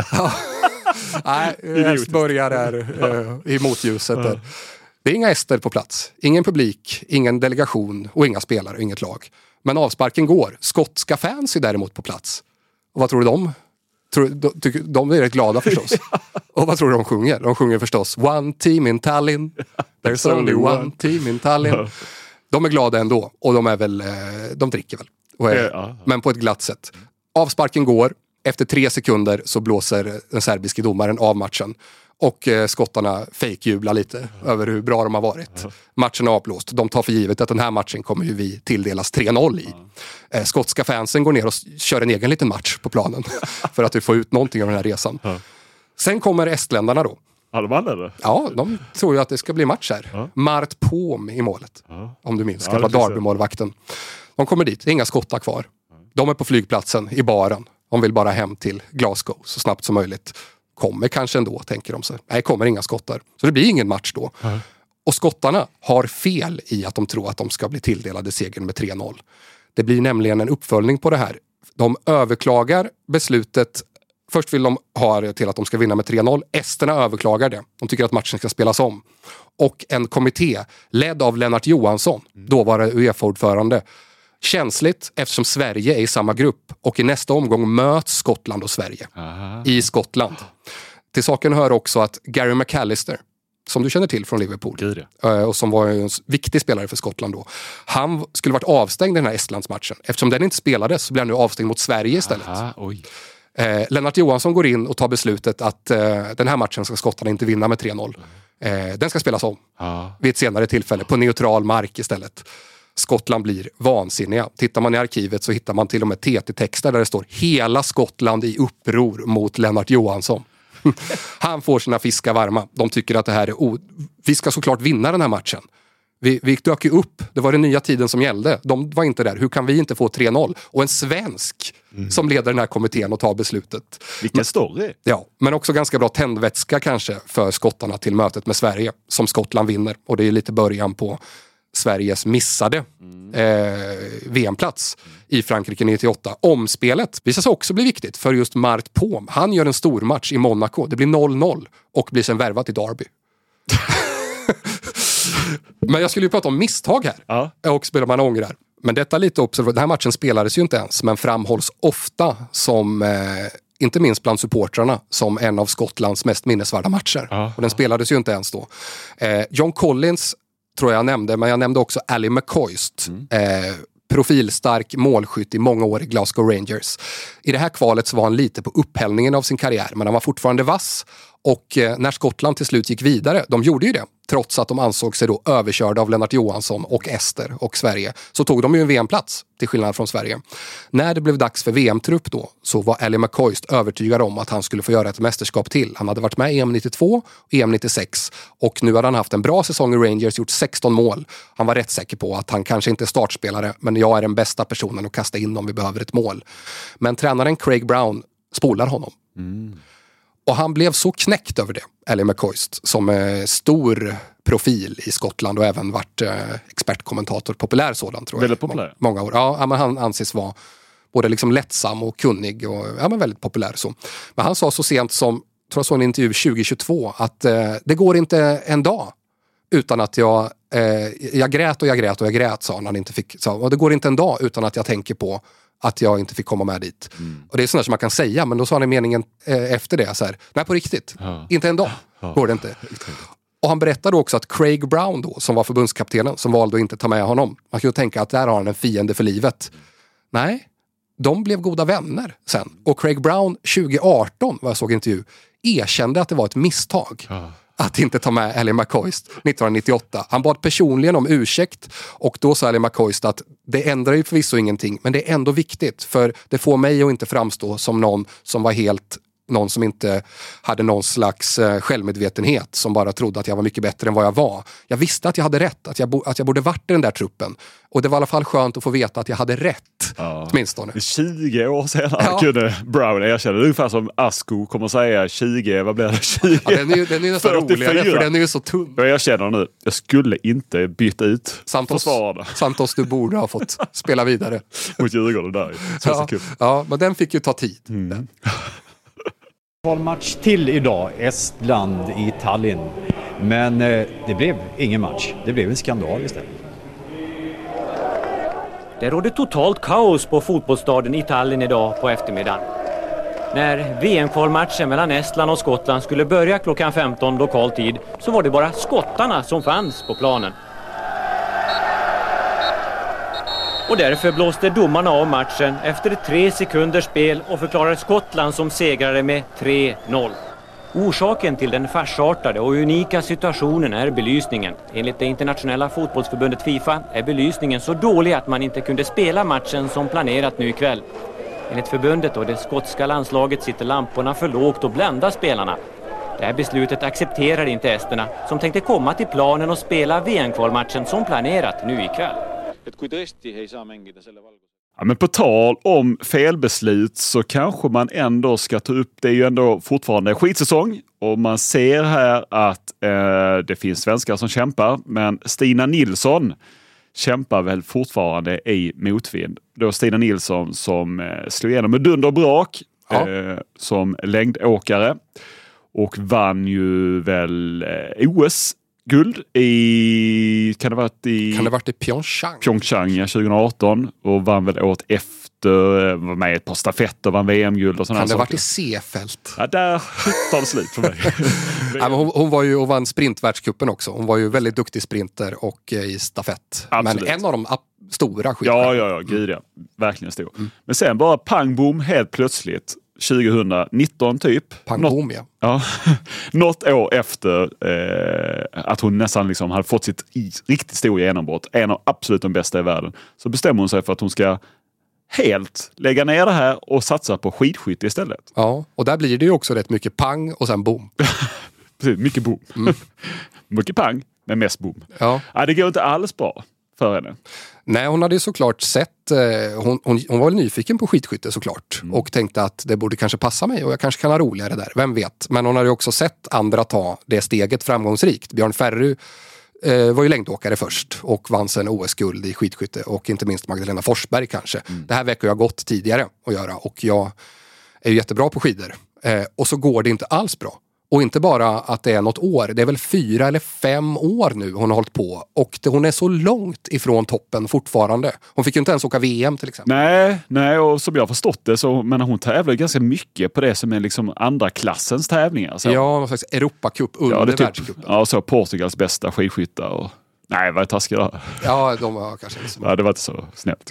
S1: Nej, häst börjar där uh, i motljuset. Där. Det är inga ester på plats. Ingen publik, ingen delegation och inga spelare och inget lag. Men avsparken går. Skotska fans är däremot på plats. Och vad tror du de? Tror, de, de är rätt glada förstås. Och vad tror du de sjunger? De sjunger förstås One team in Tallinn. There's only one team in Tallinn. De är glada ändå. Och de är väl, de dricker väl. Och är, men på ett glatt sätt. Avsparken går. Efter tre sekunder så blåser den serbiske domaren av matchen. Och eh, skottarna fake-jublar lite mm. över hur bra de har varit. Mm. Matchen är avblåst. De tar för givet att den här matchen kommer ju vi tilldelas tre noll i. Mm. Eh, skotska fansen går ner och kör en egen liten match på planen. För att vi får ut någonting av den här resan. Mm. Sen kommer estländarna då.
S2: Ja, de vann eller?
S1: Ja, de tror ju att det ska bli match här. Mm. Mart Pom i målet. Mm. Om du minns, ska ja, vara Derby-målvakten. De kommer dit, det är inga skottar kvar. De är på flygplatsen i baren. De vill bara hem till Glasgow så snabbt som möjligt. Kommer kanske ändå, tänker de sig. Nej, kommer inga skottar. Så det blir ingen match då. Mm. Och skottarna har fel i att de tror att de ska bli tilldelade segern med tre noll. Det blir nämligen en uppföljning på det här. De överklagar beslutet. Först vill de ha till att de ska vinna med tre noll. Esterna överklagar det. De tycker att matchen ska spelas om. Och en kommitté ledd av Lennart Johansson, mm. då var det UEFA-ordförande. Känsligt eftersom Sverige är i samma grupp och i nästa omgång möts Skottland och Sverige Aha. i Skottland. Till saken hör också att Gary McAllister, som du känner till från Liverpool
S2: Gud, ja.
S1: och som var en viktig spelare för Skottland då, han skulle varit avstängd i den här Estlandsmatchen. Eftersom den inte spelades så blev han nu avstängd mot Sverige istället.
S2: Aha, oj.
S1: Eh, Lennart Johansson går in och tar beslutet att eh, den här matchen ska Skottland inte vinna med tre noll. Eh, den ska spelas om ah. vid ett senare tillfälle på neutral mark istället. Skottland blir vansinniga. Tittar man i arkivet så hittar man till och med T T-texter där det står hela Skottland i uppror mot Lennart Johansson. Han får sina fiskar varma. De tycker att det här är... O- vi ska såklart vinna den här matchen. Vi, vi dök ju upp. Det var den nya tiden som gällde. De var inte där. Hur kan vi inte få tre noll? Och en svensk mm. som leder den här kommittén och tar beslutet.
S2: Vilken story!
S1: Ja, men också ganska bra tändvätska kanske för skottarna till mötet med Sverige. Som Skottland vinner. Och det är lite början på Sveriges missade mm. eh, V M-plats mm. i Frankrike nittioåtta. Omspelet visar sig också bli viktigt för just Mart Pom. Han gör en stor match i Monaco. Det blir noll noll och blir sen värvat i Derby. Men jag skulle ju prata om misstag här. Ja. Och spelar man ångrar. Men detta lite observation. Den här matchen spelades ju inte ens, men framhålls ofta som, eh, inte minst bland supportrarna, som en av Skottlands mest minnesvärda matcher. Ja. Och den spelades ju inte ens då. Eh, John Collins tror jag nämnde, men jag nämnde också Ally McCoist. Mm. Eh, profilstark målskytt i många år i Glasgow Rangers. I det här kvalet så var han lite på upphällningen av sin karriär, men han var fortfarande vass. Och eh, när Skottland till slut gick vidare, de gjorde ju det, trots att de ansåg sig då överkörda av Lennart Johansson och Ester och Sverige, så tog de ju en V M-plats till skillnad från Sverige. När det blev dags för V M-trupp då, så var Ally McCoist övertygad om att han skulle få göra ett mästerskap till. Han hade varit med i E M nittiotvå och E M nittiosex och nu hade han haft en bra säsong i Rangers, gjort sexton mål. Han var rätt säker på att han kanske inte är startspelare, men jag är den bästa personen att kasta in om vi behöver ett mål. Men tränaren Craig Brown spolar honom. Mm. Och han blev så knäckt över det, Ally McCoist, som är stor profil i Skottland och även varit eh, expertkommentator, populär sådan tror jag.
S2: Väldigt populär.
S1: Många år. Ja, men han anses vara både liksom lättsam och kunnig och ja, men väldigt populär så. Men han sa så sent som tror jag såg en intervju tjugohundratjugotvå, att eh, det går inte en dag utan att jag, eh, jag grät och jag grät och jag grät, sa han, han inte fick, sa, och det går inte en dag utan att jag tänker på att jag inte fick komma med dit. Mm. Och det är sådana som man kan säga, men då sa han i meningen eh, efter det så här, nej på riktigt, ja. inte en dag ja. går det inte. Och han berättade också att Craig Brown då, som var förbundskaptenen, som valde att inte ta med honom, man kunde tänka att där har han en fiende för livet. Mm. Nej, de blev goda vänner sen. Och Craig Brown tjugoarton, vad jag såg i intervju, erkände att det var ett misstag. Ja. Att inte ta med Ally McCoist nittonhundranittioåtta. Han bad personligen om ursäkt och då sa Ally McCoist att det ändrar ju förvisso ingenting, men det är ändå viktigt för det får mig att inte framstå som någon som var helt, någon som inte hade någon slags självmedvetenhet, som bara trodde att jag var mycket bättre än vad jag var. Jag visste att jag hade rätt, att jag, bo, att jag borde varit i den där truppen. Och det var i alla fall skönt att få veta att jag hade rätt. Ja. Åtminstone.
S2: tjugo år senare ja. kunde Brown erkänna. Ungefär som Asko kommer säga tjugo, vad blir det? tjugo?
S1: Ja, den är ju den är nästan roligare, för den är ju så tunn.
S2: Jag erkänner nu, jag skulle inte byta ut
S1: Santos, försvararna. Santos, du borde ha fått spela vidare.
S2: Mot Djurgården där.
S1: Ja. ja, men den fick ju ta tid.
S2: Mm.
S7: Match till idag, Estland i Tallinn. Men eh, det blev ingen match. Det blev en skandal istället.
S8: Det rådde totalt kaos på fotbollsstaden i Tallinn idag på eftermiddagen. När V M-kvalmatchen mellan Estland och Skottland skulle börja klockan femton lokal tid så var det bara skottarna som fanns på planen. Och därför blåste domarna av matchen efter tre sekunders spel och förklarade Skottland som segrare med tre noll. Orsaken till den farsartade och unika situationen är belysningen. Enligt det internationella fotbollsförbundet FIFA är belysningen så dålig att man inte kunde spela matchen som planerat nu ikväll. Enligt förbundet och det skotska landslaget sitter lamporna för lågt och bländar spelarna. Det här beslutet accepterar inte esterna som tänkte komma till planen och spela V M-kvalmatchen som planerat nu ikväll.
S2: Ja, men på tal om felbeslut så kanske man ändå ska ta upp, det är ju ändå fortfarande skitsäsong och man ser här att eh, det finns svenskar som kämpar, men Stina Nilsson kämpar väl fortfarande i motvind. Då Stina Nilsson som eh, slog igenom med dunder och brak ja. eh, som längdåkare och vann ju väl eh, O S guld i kan det varit i
S1: kan det varit i Pyeongchang
S2: Pyeongchang ja, tjugoarton och vann väl året efter, var med ett par stafetter, vann V M-guld och sådana
S1: saker. Kan det
S2: saker.
S1: varit i Seefeld?
S2: Ja, där tar det slut för mig.
S1: ja, men hon, hon var ju och vann sprintvärldscupen också. Hon var ju väldigt duktig sprinter och eh, i stafett.
S2: Absolut.
S1: Men en av de ap- stora skidorna.
S2: Ja, ja, ja, gud ja. Verkligen stor. Mm. Men sen bara pang boom helt plötsligt tjugonitton typ.
S1: Pang boom, ja.
S2: Ja. Något år efter eh, att hon nästan liksom hade fått sitt riktigt stora genombrott, en av absolut de bästa i världen, så bestämmer hon sig för att hon ska helt lägga ner det här och satsa på skidskytte istället.
S1: Ja, och där blir det ju också rätt mycket pang och sen boom.
S2: Precis, mycket boom. Mm. mycket pang, men mest boom.
S1: Ja.
S2: Ja, det går inte alls bra för henne.
S1: Nej, hon hade ju såklart sett, eh, hon, hon, hon var väl nyfiken på skidskytte såklart mm. och tänkte att det borde kanske passa mig och jag kanske kan ha roligare där, vem vet. Men hon hade ju också sett andra ta det steget framgångsrikt. Björn Ferry eh, var ju längdåkare först och vann sen O S-guld i skidskytte och inte minst Magdalena Forsberg kanske. Mm. Det här verkar jag gått tidigare att göra och jag är ju jättebra på skidor. Eh, och så går det inte alls bra. Och inte bara att det är något år, det är väl fyra eller fem år nu hon har hållit på. Och det, hon är så långt ifrån toppen fortfarande. Hon fick ju inte ens åka V M till exempel.
S2: Nej, nej och som jag har förstått det så men hon tävlar ganska mycket på det som är liksom andra klassens tävlingar. Så.
S1: Ja, någon slags Europacup under
S2: ja, det typ,
S1: världscupen.
S2: Ja, så Portugals bästa skidskyttar och... Nej, vad är taskigt där?
S1: Ja, de var kanske inte så...
S2: Ja, det var inte så snällt.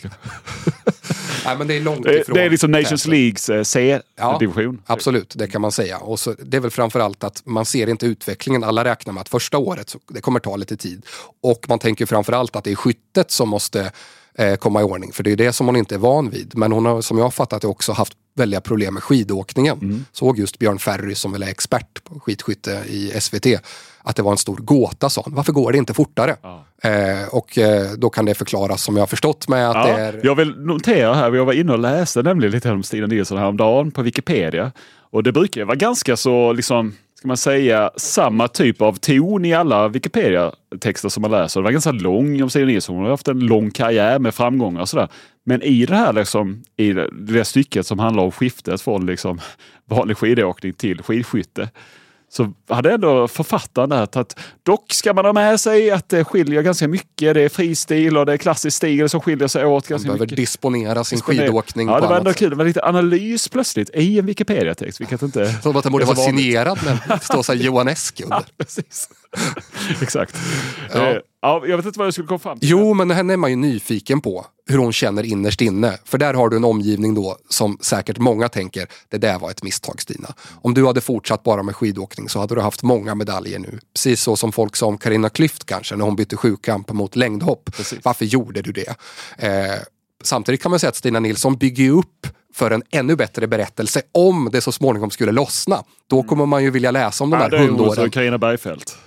S1: Nej, men det är långt ifrån.
S2: Det är liksom Nations Leagues eh, C-division.
S1: Ja, absolut, det kan man säga. Och så, det är väl framförallt att man ser inte utvecklingen. Alla räknar med att första året, så det kommer ta lite tid. Och man tänker framförallt att det är skyttet som måste eh, komma i ordning. För det är det som hon inte är van vid. Men hon har, som jag har fattat, också haft väldiga problem med skidåkningen. Mm. Såg just Björn Ferry som väl är expert på skidskytte i S V T att det var en stor gåta, sa han. Varför går det inte fortare? Ja. Eh, och eh, då kan det förklaras som jag har förstått med att
S2: ja,
S1: det är...
S2: Jag vill notera här, jag var inne och läste nämligen lite om Stina Nilsson häromdagen på Wikipedia. Och det brukar vara ganska så, liksom, ska man säga, samma typ av ton i alla Wikipedia-texter som man läser. Det var ganska lång om Stina Nilsson. Hon har haft en lång karriär med framgångar och sådär. Men i det här liksom, i det, det stycket som handlar om skiftet från liksom vanlig skidåkning till skidskytte, så hade ändå författaren där att dock ska man ha med sig att det skiljer ganska mycket. Det är fristil och det är klassisk stil som skiljer sig åt ganska
S1: man behöver
S2: mycket.
S1: disponera sin
S2: Disponera.
S1: skidåkning.
S2: Ja, det
S1: på
S2: var ändå
S1: annat
S2: kul. Det var lite analys plötsligt i en Wikipedia-text. Vilket inte...
S1: Så att den borde vara signerad, men det står så här Johannesk under.
S2: Ja, precis. Exakt.
S1: Ja.
S2: Eh, ja, jag vet inte vad jag skulle komma fram till.
S1: Jo, men henne är man ju nyfiken på. Hur hon känner innerst inne. För där har du en omgivning då som säkert många tänker, det där var ett misstag, Stina. Om du hade fortsatt bara med skidåkning så hade du haft många medaljer nu. Precis så som folk sa om Carina Klüft kanske när hon bytte sjukamp mot längdhopp. Precis. Varför gjorde du det? Eh, samtidigt kan man säga att Stina Nilsson bygger upp för en ännu bättre berättelse om det så småningom skulle lossna. Då kommer man ju vilja läsa om de
S2: ja,
S1: här hundåren.
S2: Det är Carina Bergfeldt.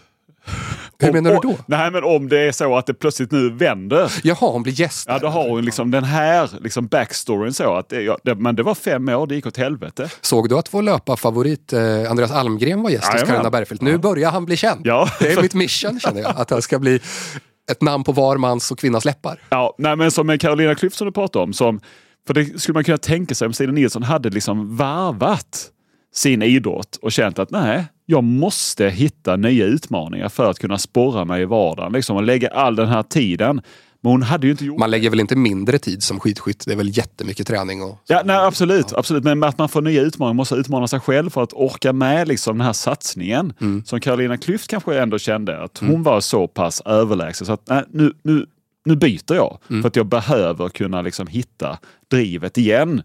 S1: Hur
S2: om,
S1: menar du då?
S2: Om, nej, men om det är så att det plötsligt nu vänder.
S1: Jaha, hon blir gäst.
S2: Ja, då har hon liksom den här liksom backstoryn så att det, ja, det, men det var fem år, det gick åt helvete.
S1: Såg du att vår löparfavorit eh, Andreas Almgren var gäst hos Carina Bergfeldt? Nu börjar han bli känd.
S2: Ja.
S1: Det är mitt mission, känner jag. Att han ska bli ett namn på var mans och kvinnas läppar.
S2: Ja, nej, men som med Carolina Klüft som du pratade om. Som, för det skulle man kunna tänka sig om Stina Nilsson hade liksom varvat sin idrott och känt att nej, jag måste hitta nya utmaningar för att kunna sporra mig i vardagen. Liksom, och lägga all den här tiden. Men hon hade ju inte gjort
S1: Man lägger väl inte mindre tid som skidskytt. Det är väl jättemycket träning. Och
S2: ja, nej, absolut, ja. absolut. Men att man får nya utmaningar, måste utmana sig själv för att orka med liksom, den här satsningen. Mm. Som Carolina Klüft kanske ändå kände. Att hon mm. var så pass överlägsen. Så att nej, nu, nu, nu byter jag. Mm. För att jag behöver kunna liksom, hitta drivet igen.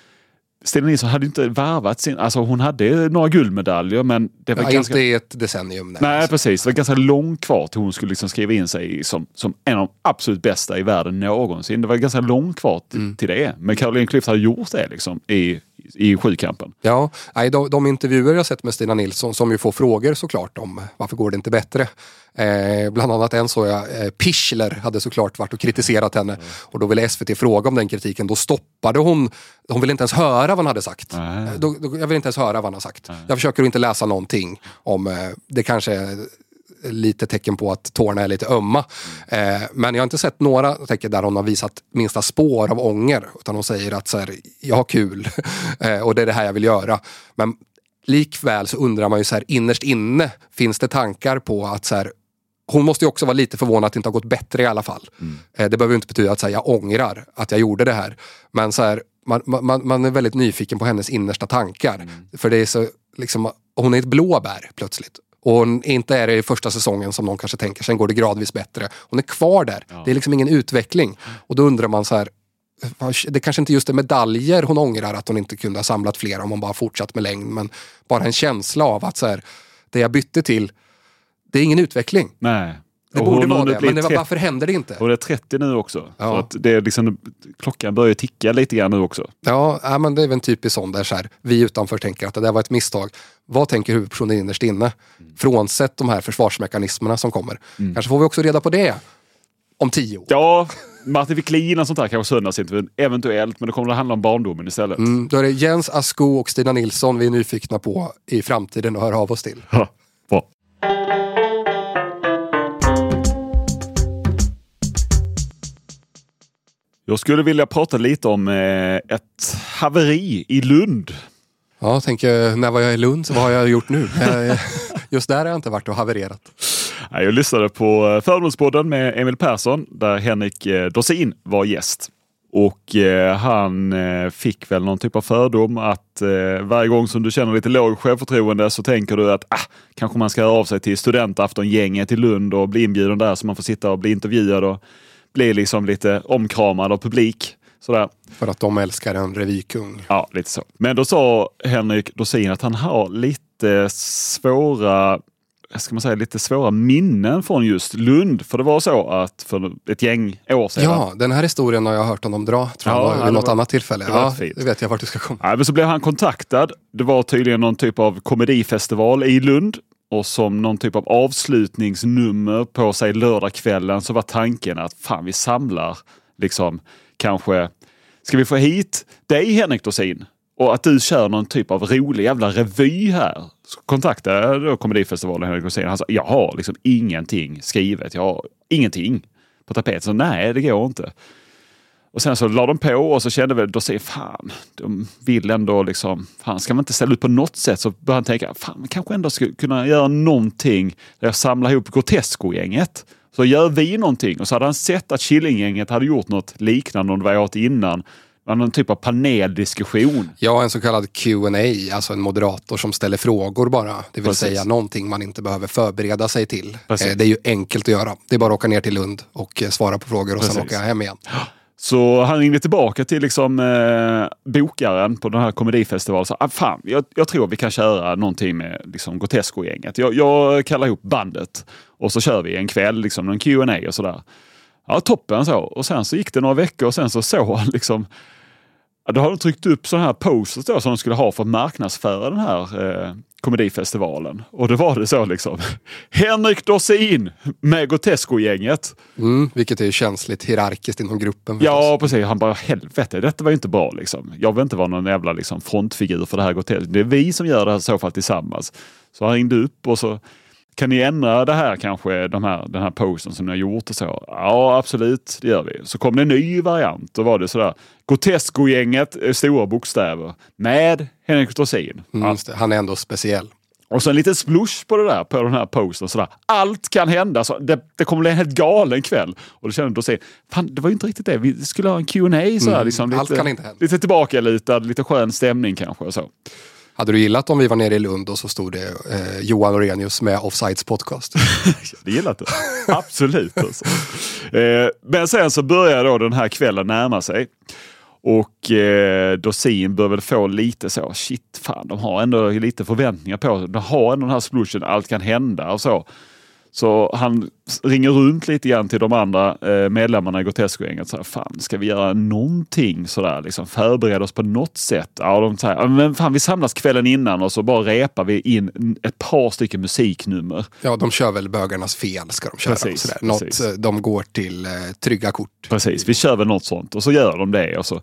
S2: Stina Nilsson hade inte varvat sin... Alltså hon hade några guldmedaljer, men det var
S1: ja,
S2: ganska...
S1: inte i ett decennium. Nej,
S2: nej precis. Det var ganska långt kvar till hon skulle liksom skriva in sig som, som en av de absolut bästa i världen någonsin. Det var ganska långt kvar till, mm. till det. Men Carolina Klüft hade gjort det liksom i, i sjukampen.
S1: Ja, nej, de, de intervjuer jag sett med Stina Nilsson som ju får frågor såklart om varför går det inte bättre. Eh, bland annat en så jag, eh, Pichler hade såklart varit och kritiserat henne mm. och då ville S V T fråga om den kritiken. Då stoppade hon, hon ville inte ens höra vad han hade sagt. Mm. Eh, då, då, jag vill inte ens höra vad han har sagt. Mm. Jag försöker inte läsa någonting om eh, det kanske är lite tecken på att tårna är lite ömma. Mm. Eh, men jag har inte sett några tecken där hon har visat minsta spår av ånger, utan hon säger att så här, jag har kul eh, och det är det här jag vill göra. Men likväl så undrar man ju så här, innerst inne finns det tankar på att så här, hon måste ju också vara lite förvånad att det inte har gått bättre i alla fall. Mm. Eh, det behöver ju inte betyda att så här, jag ångrar att jag gjorde det här. Men så här, man, man, man är väldigt nyfiken på hennes innersta tankar. Mm. För det är så, liksom, hon är ett blåbär plötsligt. Och hon inte är det i första säsongen som någon kanske tänker, sen går det gradvis bättre. Hon är kvar där. Ja. Det är liksom ingen utveckling. Och då undrar man så här, det kanske inte just är medaljer hon ångrar att hon inte kunde ha samlat fler om hon bara fortsatt med längd. Men bara en känsla av att så här, det jag bytte till, det är ingen utveckling.
S2: Nej.
S1: Det och borde vara det, men det var, varför händer det inte?
S2: Och det är trettio nu också. Ja. Så att det är liksom, klockan börjar ticka lite grann nu också.
S1: Ja, ja men det är väl en typisk sån där så här, vi utanför tänker att det där var ett misstag. Vad tänker huvudpersonen innerst inne? Mm. Frånsett de här försvarsmekanismerna som kommer. Mm. Kanske får vi också reda på det om tio år.
S2: Ja, Martin Wiklin och sånt där kanske söndagsintervjun eventuellt, men det kommer att handla om barndomen istället.
S1: Mm, då är det Jens Asko och Stina Nilsson vi är nyfikna på i framtiden och hör av oss till.
S2: Ja, bra. Jag skulle vilja prata lite om eh, ett haveri i Lund.
S1: Ja, jag tänker, när var jag i Lund så vad har jag gjort nu? Just där har jag inte varit och havererat.
S2: Jag lyssnade på Fördomspodden med Emil Persson där Henrik Dorsin var gäst. Och eh, han eh, fick väl någon typ av fördom att eh, varje gång som du känner lite låg självförtroende så tänker du att ah, kanske man ska höra av sig till studentaftongänget i Lund och bli inbjuden där så man får sitta och bli intervjuad och bli liksom lite omkramad av publik. Sådär.
S1: För att de älskar en revykung.
S2: Ja, lite så. Men då sa Henrik Dorsin att han har lite svåra, ska man säga, lite svåra minnen från just Lund. För det var så att för ett gäng år sedan.
S1: Ja, den här historien har jag hört honom dra, tror jag, ja, vid något var, annat tillfälle. Det ja, det vet jag vart du ska komma.
S2: Ja, men så blev han kontaktad. Det var tydligen någon typ av komedifestival i Lund. Och som någon typ av avslutningsnummer på sig lördagskvällen så var tanken att fan vi samlar liksom kanske, ska vi få hit dig Henrik Dorsin och att du kör någon typ av rolig jävla revy här. Så kontaktade jag då komedifestivalen Henrik Dorsin. Han sa, jag har liksom ingenting skrivet, jag har ingenting på tapeten. Så nej, det går inte. Och sen så la de på och så kände vi, då säger fan, de vill ändå liksom, fan ska man inte ställa ut på något sätt, så började han tänka, fan man kanske ändå skulle kunna göra någonting där jag samlar ihop Grotesco-gänget. Så gör vi någonting. Och så hade han sett att Killinggänget hade gjort något liknande om det var åt innan. Någon typ av paneldiskussion.
S1: Ja, en så kallad Q and A, alltså en moderator som ställer frågor bara. Det vill Precis. säga någonting man inte behöver förbereda sig till. Precis. Det är ju enkelt att göra. Det är bara att åka ner till Lund och svara på frågor och Precis. sen åka hem igen.
S2: Så han ringde tillbaka till liksom, eh, bokaren på den här komedifestivalen och sa, ah, fan, jag, jag tror vi kan köra någonting med liksom, Grotesco-gänget. Jag, jag kallar ihop bandet och så kör vi en kväll, liksom, en Q and A och sådär. Ja, toppen så. Och sen så gick det några veckor och sen så såg han liksom, då har de tryckt upp sådana här posters då, som de skulle ha för att marknadsföra den här eh, komedifestivalen. Och det var det så liksom, Henrik Dorsin med Grotesco-gänget.
S1: Mm, vilket är ju känsligt hierarkiskt inom gruppen.
S2: Ja, precis. Han bara, helvete, detta var ju inte bra liksom. Jag vill inte vara någon jävla liksom, frontfigur för det här Grotesco. Det är vi som gör det här i så fall tillsammans. Så han ringde upp och så, kan ni ändra det här kanske, de här, den här posten som ni har gjort och så? Ja, absolut, det gör vi. Så kom det en ny variant, då var det sådär, Grotesco-gänget, stora bokstäver, med Henrik Dorsin.
S1: Mm, just det. Han är ändå speciell.
S2: Och så en liten splush på det där, på den här posten. Sådär. Allt kan hända. Så det, det kommer bli en helt galen kväll. Och då känner du Dorsin, fan det var ju inte riktigt det. Vi skulle ha en Q and A. Sådär, mm, liksom, lite,
S1: allt kan inte hända.
S2: Lite tillbaka lite, lite skön stämning kanske och så.
S1: Hade du gillat om vi var nere i Lund och så stod det eh, Johan Orenius med Offsides podcast?
S2: Det gillat det. Absolut. Alltså. Eh, men sen så börjar då den här kvällen närma sig. Och eh, Dorsin bör väl få lite så, shit fan, de har ändå lite förväntningar på sig. De har ändå den här splushen, allt kan hända och så. Så han ringer runt lite grann till de andra eh, medlemmarna i Grotesco-gänget. Så här, fan, ska vi göra någonting sådär? Liksom förbereda oss på något sätt? Ja, de säger, men fan, vi samlas kvällen innan och så bara repar vi in ett par stycken musiknummer.
S1: Ja, de kör väl bögarnas fel, ska de köra.
S2: Precis,
S1: sådär. Något,
S2: precis.
S1: De går till eh, trygga kort.
S2: Precis, vi kör väl något sånt. Och så gör de det. Och, så.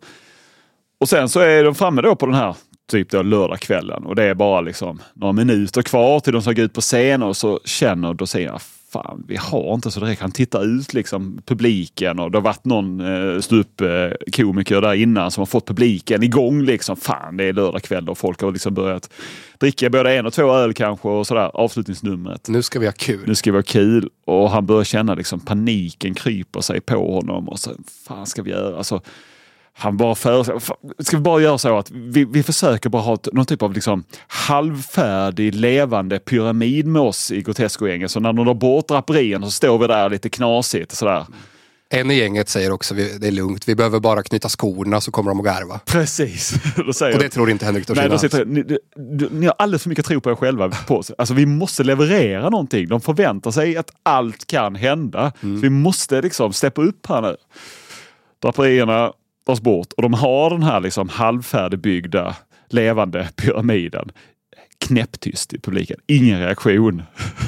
S2: och sen så är de framme då på den här typ då lördagskvällen. Och det är bara liksom några minuter kvar till de ska gå ut på scen och så känner då säger jag, fan, vi har inte så direkt. Han tittar ut liksom publiken och det har varit någon eh, stup eh, komiker där innan som har fått publiken igång liksom. Fan, det är lördagkväll och folk har liksom börjat dricka både en och två öl kanske och sådär, avslutningsnumret.
S1: Nu ska vi ha kul.
S2: Nu ska vi ha kul och han börjar känna liksom paniken kryper sig på honom och så, fan ska vi göra? Alltså, han bara föreslår, ska vi bara göra så att vi, vi försöker bara ha ett, någon typ av liksom halvfärdig, levande pyramid med oss i Grotesco-gänget. Så när de har bort draperien så står vi där lite knasigt sådär.
S1: En i gänget säger också, det är lugnt, vi behöver bara knyta skorna så kommer de att garva.
S2: Precis. Då säger
S1: och det tror inte Henrik Dorsin.
S2: Nej, då sitter, ni, ni, ni har alldeles för mycket tro på er själva på sig. Alltså vi måste leverera någonting. De förväntar sig att allt kan hända. Mm. Så vi måste liksom steppa upp här nu. Draperierna tas bort och de har den här liksom halvfärdigbyggda levande pyramiden. Knäpptyst i publiken. Ingen reaktion.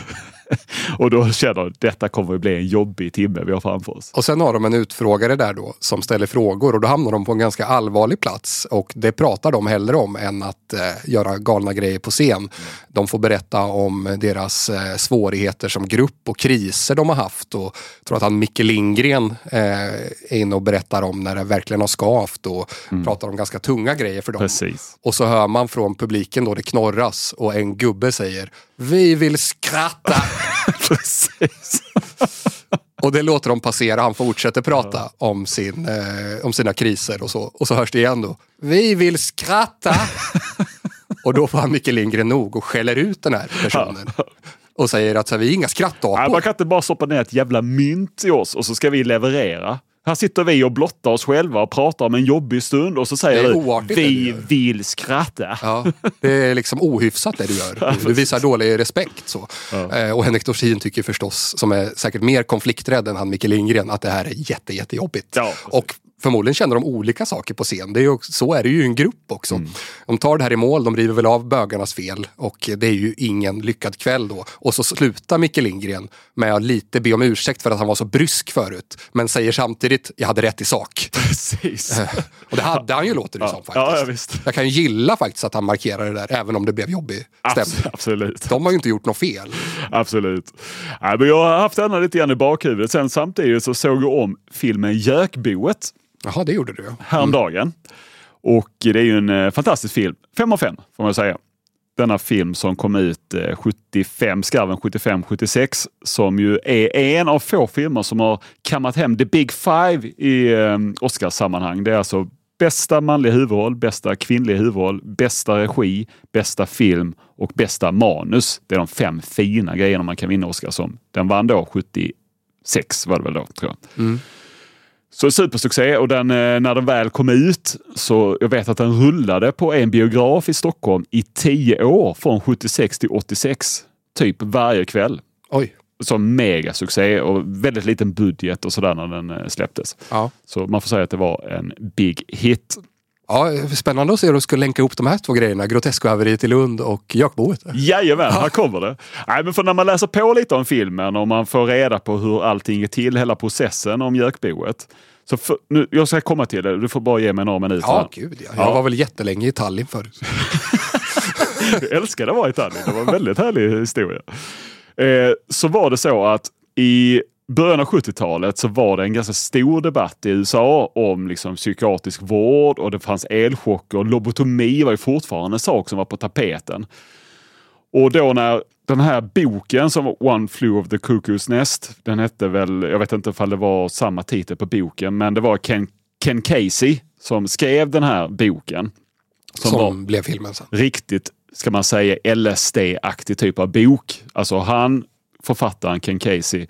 S2: Och då känner jag att detta kommer att bli en jobbig timme vi har framför oss.
S1: Och sen har de en utfrågare där då som ställer frågor och då hamnar de på en ganska allvarlig plats och det pratar de hellre om än att eh, göra galna grejer på scen. De får berätta om deras eh, svårigheter som grupp och kriser de har haft och jag tror att han Micke Lindgren eh, är inne och berättar om när det verkligen har skavt och mm. pratar om ganska tunga grejer för dem.
S2: Precis.
S1: Och så hör man från publiken då det knorras och en gubbe säger vi vill skratta.
S2: Precis.
S1: Och det låter dem passera. Han fortsätter prata ja. om, sin, eh, om sina kriser och så. Och så hörs det igen då. Vi vill skratta. Och då får han Micke Lindgren nog och skäller ut den här personen. Ja. Och säger att så här, vi är inga skrattapor.
S2: Nej, man kan inte bara stoppa ner ett jävla mynt i oss och så ska vi leverera. Här sitter vi och blottar oss själva och pratar om en jobbig stund och så säger du, vi du vill skratta.
S1: Ja, det är liksom ohyfsat det du gör. Du visar dålig respekt. Så. Ja. Eh, och Henrik Dorsin tycker förstås, som är säkert mer konflikträdd än han Micke Lindgren, att det här är jätte, jättejobbigt. Ja, och förmodligen känner de olika saker på scen. Det är ju, så är det ju en grupp också. Mm. De tar det här i mål, de river väl av bögarnas fel och det är ju ingen lyckad kväll då. Och så slutar Micke Lindgren med att lite be om ursäkt för att han var så brysk förut. Men säger samtidigt, jag hade rätt i sak.
S2: Precis.
S1: Och det hade han ju, låter det ja. som faktiskt.
S2: Ja, ja, visst.
S1: Jag kan ju gilla faktiskt att han markerar det där, även om det blev jobbig stämning.
S2: Absolut.
S1: De har ju inte gjort något fel.
S2: Absolut. Nej, men jag har haft denna lite grann i bakhuvudet. Sen samtidigt så såg jag om filmen Jökboet.
S1: Jaha, det gjorde du. Ja.
S2: Häromdagen. Mm. Och det är ju en eh, fantastisk film. Fem av fem får man säga. Denna film som kom ut eh, sjuttiofem, skarven sjuttiofem sjuttiosex, som ju är en av få filmer som har kammat hem the big five i eh, Oscars-sammanhang. Det är alltså bästa manliga huvudroll, bästa kvinnliga huvudroll, bästa regi, bästa film och bästa manus. Det är de fem fina grejerna man kan vinna Oscar som. Den vann då sjuttiosex var det väl då, tror jag. Mm. Så supersuccé, och den, när den väl kom ut, så jag vet att den rullade på en biograf i Stockholm i tio år från sjuttiosex till åttiosex. Typ varje kväll.
S1: Oj.
S2: Som megasuccé och väldigt liten budget och sådär när den släpptes. Ja. Så man får säga att det var en big hit.
S1: Ja, spännande att se hur de skulle länka ihop de här två grejerna. Groteskohaveriet i Lund och Jakboet.
S2: Jajamän, ja. Här kommer det. Nej, men för när man läser på lite om filmen och man får reda på hur allting är till, hela processen om Jökboet. Så för, nu, jag ska komma till det, du får bara ge mig några minuter.
S1: Ja, gud ja. Jag ja. var väl jättelänge i Tallinn förut.
S2: Jag älskar att vara i Tallinn, det var en väldigt härlig historia. Eh, så var det så att i början av sjuttiotalet så var det en ganska stor debatt i U S A om liksom psykiatrisk vård, och det fanns elchocker, och lobotomi var ju fortfarande en sak som var på tapeten. Och då när den här boken som One Flew of the Cuckoo's Nest, den hette väl, jag vet inte ifall det var samma titel på boken, men det var Ken, Ken Casey som skrev den här boken.
S1: Som, som var blev filmen sen.
S2: Riktigt, ska man säga, L S D-aktig typ av bok. Alltså han, författaren Ken Casey,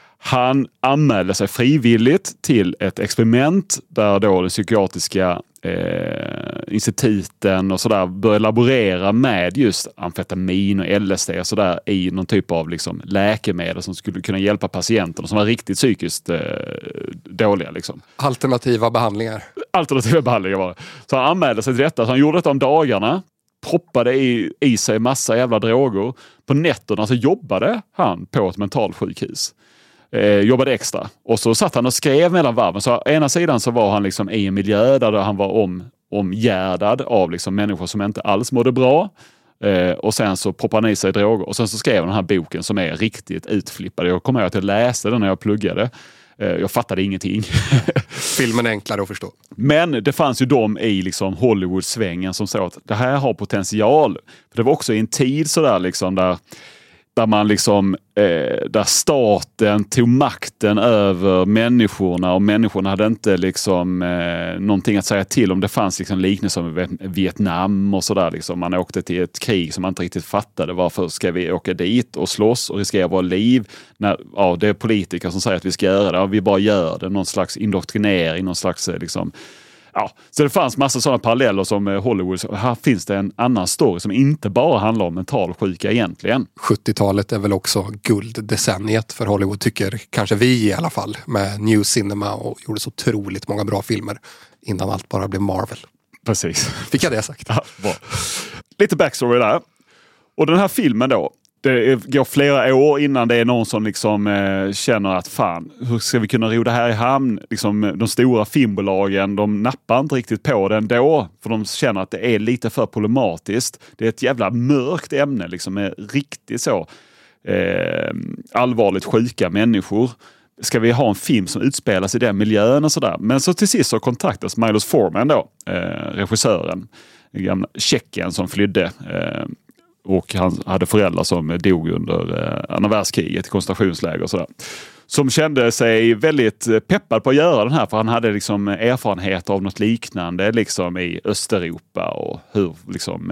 S2: han anmälde sig frivilligt till ett experiment där då den psykiatriska eh, instituten och sådär började laborera med just amfetamin och L S D och sådär i någon typ av liksom läkemedel som skulle kunna hjälpa patienterna som var riktigt psykiskt eh, dåliga. Liksom.
S1: Alternativa behandlingar.
S2: Alternativa behandlingar var det. Så han anmälde sig till detta. Så han gjorde detta om dagarna. Proppade i, i sig massa jävla droger. På nätterna så jobbade han på ett mentalsjukhus. Eh, jobbade extra. Och så satt han och skrev mellan varven. Så ena sidan så var han liksom i en miljö där han var om, omgärdad av liksom människor som inte alls mådde bra. Eh, och sen så proppade han i sig droger. Och sen så skrev han den här boken som är riktigt utflippad. Jag kommer ihåg att jag läste den när jag pluggade. Eh, jag fattade ingenting.
S1: Filmen är enklare att förstå.
S2: Men det fanns ju de i liksom Hollywood-svängen som sa att det här har potential. För det var också i en tid sådär liksom där Där man liksom, eh, där staten tog makten över människorna, och människorna hade inte liksom eh, någonting att säga till om. Det fanns liksom liknelser med Vietnam och sådär liksom. Man åkte till ett krig som man inte riktigt fattade. Varför ska vi åka dit och slåss och riskera våra liv? När, ja, det är politiker som säger att vi ska göra det. Ja, vi bara gör det. Någon slags indoktrinering, någon slags liksom. Ja, så det fanns massa sådana paralleller som Hollywood. Här finns det en annan story som inte bara handlar om mentalsjuka egentligen.
S1: sjuttiotalet är väl också gulddecenniet för Hollywood, tycker kanske vi i alla fall, med New Cinema, och gjorde så otroligt många bra filmer innan allt bara blev Marvel.
S2: Precis.
S1: Fick jag det sagt?
S2: Ja, bra. Lite backstory där. Och den här filmen då, det går flera år innan det är någon som liksom eh, känner att fan, hur ska vi kunna ro det här i hamn? Liksom, de stora filmbolagen, de nappar inte riktigt på den då, för de känner att det är lite för problematiskt. Det är ett jävla mörkt ämne liksom, med riktigt så eh, allvarligt sjuka människor. Ska vi ha en film som utspelas i den miljön och sådär? Men så till sist så kontaktas Milos Forman då, eh, regissören, den gamla tjecken som flydde. Eh, Och han hade föräldrar som dog under eh, andra världskriget i koncentrationsläger och sådär. Som kände sig väldigt peppad på att göra den här, för han hade liksom erfarenhet av något liknande liksom i Östeuropa och hur liksom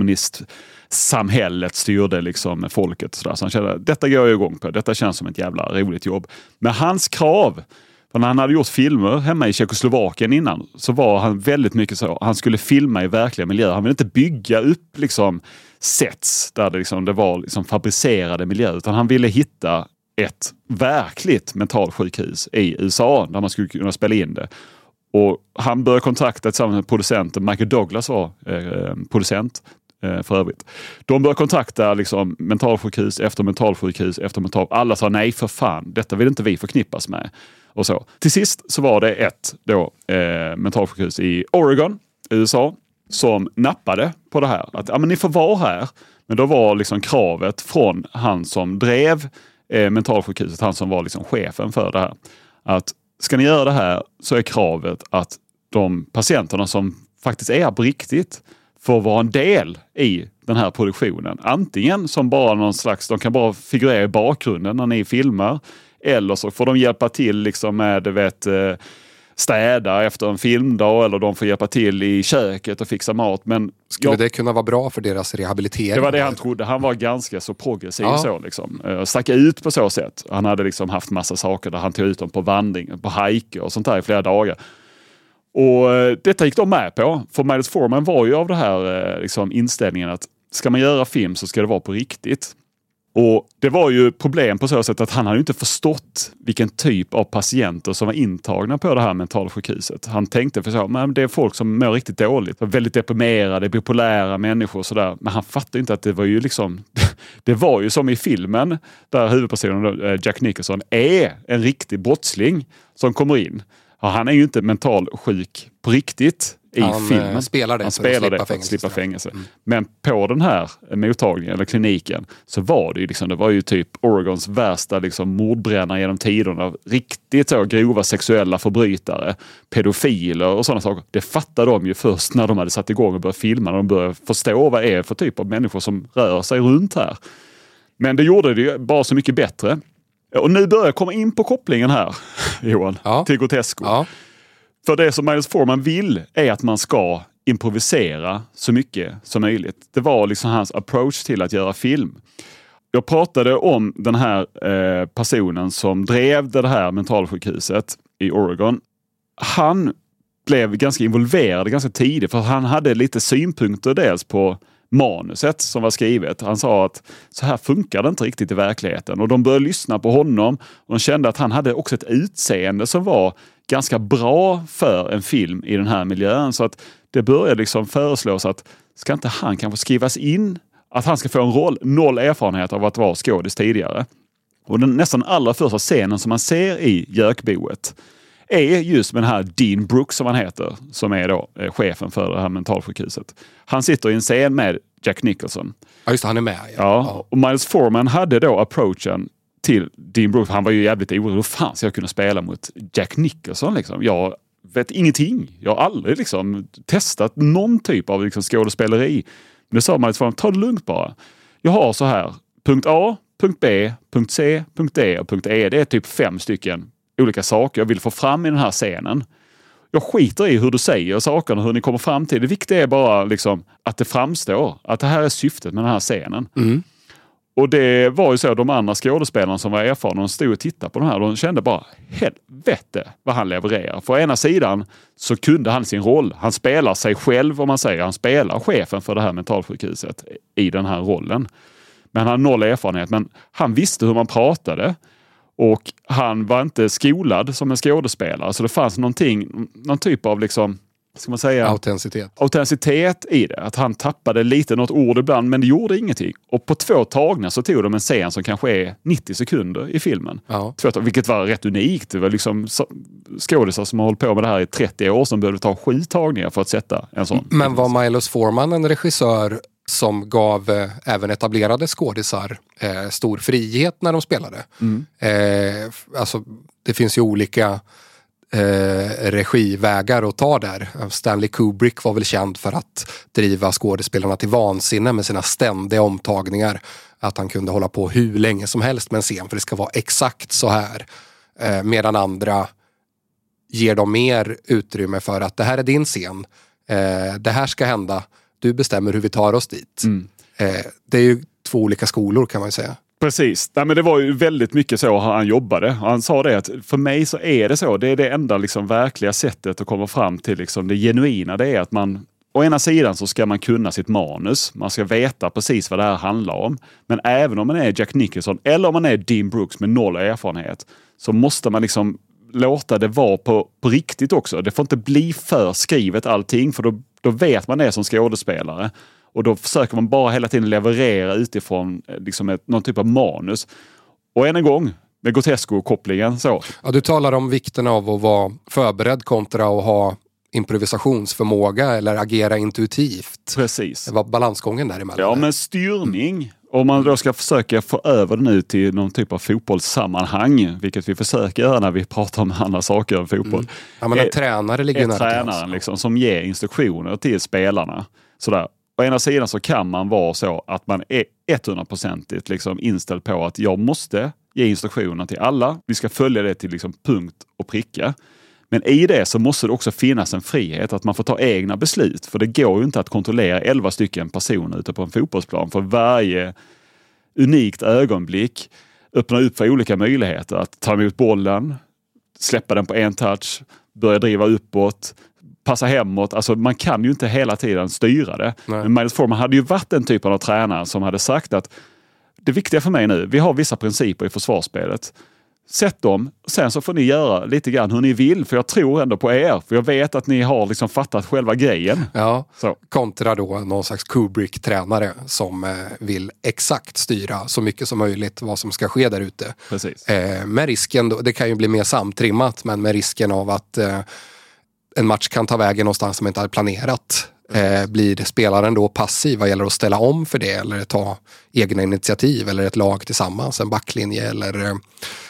S2: kommunistsamhället styrde liksom folket och sådär. Så han kände att detta går jag igång på. Detta känns som ett jävla roligt jobb. Men hans krav, för när han hade gjort filmer hemma i Tjeckoslovakien innan, så var han väldigt mycket så. Han skulle filma i verkliga miljöer. Han ville inte bygga upp liksom sets där det, liksom, det var liksom fabricerade miljöer, utan han ville hitta ett verkligt mentalsjukhus i U S A där man skulle kunna spela in det. Och han började kontakta tillsammans med producenten, Michael Douglas var eh, producent eh, för övrigt. De började kontakta liksom, mentalsjukhus efter mentalsjukhus efter mental. Alla sa nej för fan, detta vill inte vi förknippas med. Och så. Till sist så var det ett då, eh, mentalsjukhus i Oregon, U S A, som nappade på det här. Att ja, men ni får vara här. Men då var liksom kravet från han som drev eh, mentalsjukhuset, han som var liksom chefen för det här, att ska ni göra det här så är kravet att de patienterna som faktiskt är på riktigt får vara en del i den här produktionen. Antingen som bara någon slags, de kan bara figurera i bakgrunden när ni filmar, eller så får de hjälpa till liksom med, vet, städa efter en filmdag, eller de får hjälpa till i köket och fixa mat. Men
S1: skulle
S2: jag,
S1: det kunna vara bra för deras rehabilitering?
S2: Det var det han trodde. Han var ganska så progressiv
S1: ja.
S2: så liksom. Stack ut på så sätt. Han hade liksom haft massa saker där han tog ut dem på vandring, på hike och sånt där i flera dagar. Och detta gick de med på. För Miles Forman var ju av det här liksom, inställningen att ska man göra film så ska det vara på riktigt. Och det var ju problem på så sätt att han hade inte förstått vilken typ av patienter som var intagna på det här mentalsjukhuset. Han tänkte för så, men det är folk som mår riktigt dåligt, väldigt deprimerade, bipolära människor och sådär. Men han fattade inte att det var ju liksom, det var ju som i filmen där huvudpersonen Jack Nicholson är en riktig brottsling som kommer in. Och han är ju inte mentalsjuk på riktigt i
S1: han
S2: filmen.
S1: Spelar det
S2: han
S1: för
S2: spelar
S1: att
S2: det
S1: slippa
S2: för att
S1: fängelse.
S2: slippa fängelse. Mm. Men på den här mottagningen eller kliniken så var det ju liksom, det var ju typ Oregons värsta liksom mordbrännare genom tiderna. Riktigt så grova sexuella förbrytare, pedofiler och sådana saker. Det fattade de ju först när de hade satt igång och började filma. När de började förstå vad det är för typ av människor som rör sig runt här. Men det gjorde det ju bara så mycket bättre. Och nu börjar jag komma in på kopplingen här, Johan,
S1: ja.
S2: till Grotesco.
S1: Ja.
S2: För det som Miles Forman vill är att man ska improvisera så mycket som möjligt. Det var liksom hans approach till att göra film. Jag pratade om den här eh, personen som drev det här mentalsjukhuset i Oregon. Han blev ganska involverad ganska tidigt för han hade lite synpunkter dels på manuset som var skrivet. Han sa att så här funkar det inte riktigt i verkligheten. Och de började lyssna på honom och de kände att han hade också ett utseende som var ganska bra för en film i den här miljön. Så att det började liksom föreslås att ska inte han kanske skrivas in? Att han ska få en roll, noll erfarenhet av att vara skådis tidigare. Och den nästan allra första scenen som man ser i Gökboet är just med den här Dean Brooks som han heter, som är då eh, chefen för det här mentalsjukhuset. Han sitter i en scen med Jack Nicholson.
S1: Ja, just det, han är med. Ja.
S2: Ja, och Miles Forman hade då approachen till Dean Brooks. Han var ju jävligt orolig. Hur fan ska jag kunna spela mot Jack Nicholson? Liksom? Jag vet ingenting. Jag har aldrig liksom testat någon typ av liksom skådespeleri. Men det sa Miles Forman, ta det lugnt bara. Jag har så här, punkt A, punkt B, punkt C, punkt D och punkt E. Det är typ fem stycken olika saker jag vill få fram i den här scenen. Jag skiter i hur du säger sakerna, hur ni kommer fram till. Det viktiga är bara liksom att det framstår. Att det här är syftet med den här scenen.
S1: Mm.
S2: Och det var ju så att de andra skådespelarna som var erfarna, de stod och tittade på de här. De kände bara, helvete vad han levererar. För ena sidan så kunde han sin roll. Han spelar sig själv, om man säger. Han spelar chefen för det här mentalsjukhuset i den här rollen. Men han har noll erfarenhet. Men han visste hur man pratade. Och han var inte skolad som en skådespelare. Så det fanns någonting, någon typ av liksom, ska man säga,
S1: autenticitet.
S2: autenticitet i det. Att han tappade lite något ord ibland, men det gjorde ingenting. Och på två tagna så tog de en scen som kanske är nittio sekunder i filmen.
S1: Ja.
S2: Två, vilket var rätt unikt. Det var liksom skådespelare som har hållit på med det här i trettio år som behövde ta sju tagningar för att sätta en sån.
S1: Men var Milos Forman en regissör som gav eh, även etablerade skådisar eh, stor frihet när de spelade?
S2: Mm.
S1: Eh, alltså, det finns ju olika eh, regivägar att ta där. Stanley Kubrick var väl känd för att driva skådespelarna till vansinne med sina ständiga omtagningar. Att han kunde hålla på hur länge som helst med en scen för det ska vara exakt så här. Eh, medan andra ger dem mer utrymme för att det här är din scen. Eh, det här ska hända. Du bestämmer hur vi tar oss dit. Mm. Eh, det är ju två olika skolor kan man ju säga.
S2: Precis. Nej, men det var ju väldigt mycket så han jobbade. Han sa det att för mig så är det så. Det är det enda liksom verkliga sättet att komma fram till liksom det genuina. Det är att man, å ena sidan så ska man kunna sitt manus. Man ska veta precis vad det här handlar om. Men även om man är Jack Nicholson eller om man är Dean Brooks med noll erfarenhet så måste man liksom låta det vara på, på riktigt också. Det får inte bli för skrivet allting för då, då vet man det som skådespelare. Och då försöker man bara hela tiden leverera utifrån liksom ett, någon typ av manus. Och än en gång, med Grotesco-kopplingen så.
S1: Ja, du talar om vikten av att vara förberedd kontra att ha improvisationsförmåga eller agera intuitivt.
S2: Precis.
S1: Det var balansgången däremellan.
S2: Ja, men styrning Om man då ska försöka få över det nu till någon typ av fotbollssammanhang, vilket vi försöker göra när vi pratar om andra saker än fotboll. Mm.
S1: Ja, men en tränare ligger nära.
S2: Tränaren liksom, som ger instruktioner till spelarna. Sådär. Å ena sidan så kan man vara så att man är hundraprocentigt liksom inställd på att jag måste ge instruktioner till alla. Vi ska följa det till liksom punkt och pricka. Men i det så måste det också finnas en frihet att man får ta egna beslut. För det går ju inte att kontrollera elva stycken personer ute på en fotbollsplan. För varje unikt ögonblick öppnar upp för olika möjligheter. Att ta emot bollen, släppa den på en touch, börja driva uppåt, passa hemåt. Alltså man kan ju inte hela tiden styra det. Nej. Men Miles Forman hade ju varit den typen av tränare som hade sagt att det viktiga för mig nu, vi har vissa principer i försvarsspelet. Sätt dem, sen så får ni göra lite grann hur ni vill, för jag tror ändå på er, för jag vet att ni har liksom fattat själva grejen.
S1: Ja,
S2: så.
S1: Kontra då någon slags Kubrick-tränare som eh, vill exakt styra så mycket som möjligt vad som ska ske där ute.
S2: Precis.
S1: Eh, med risken, då, det kan ju bli mer samtrimmat, men med risken av att eh, en match kan ta vägen någonstans som inte hade planerat. Eh, blir spelaren då passiv vad gäller att ställa om för det, eller ta egna initiativ, eller ett lag tillsammans, en backlinje eller eh,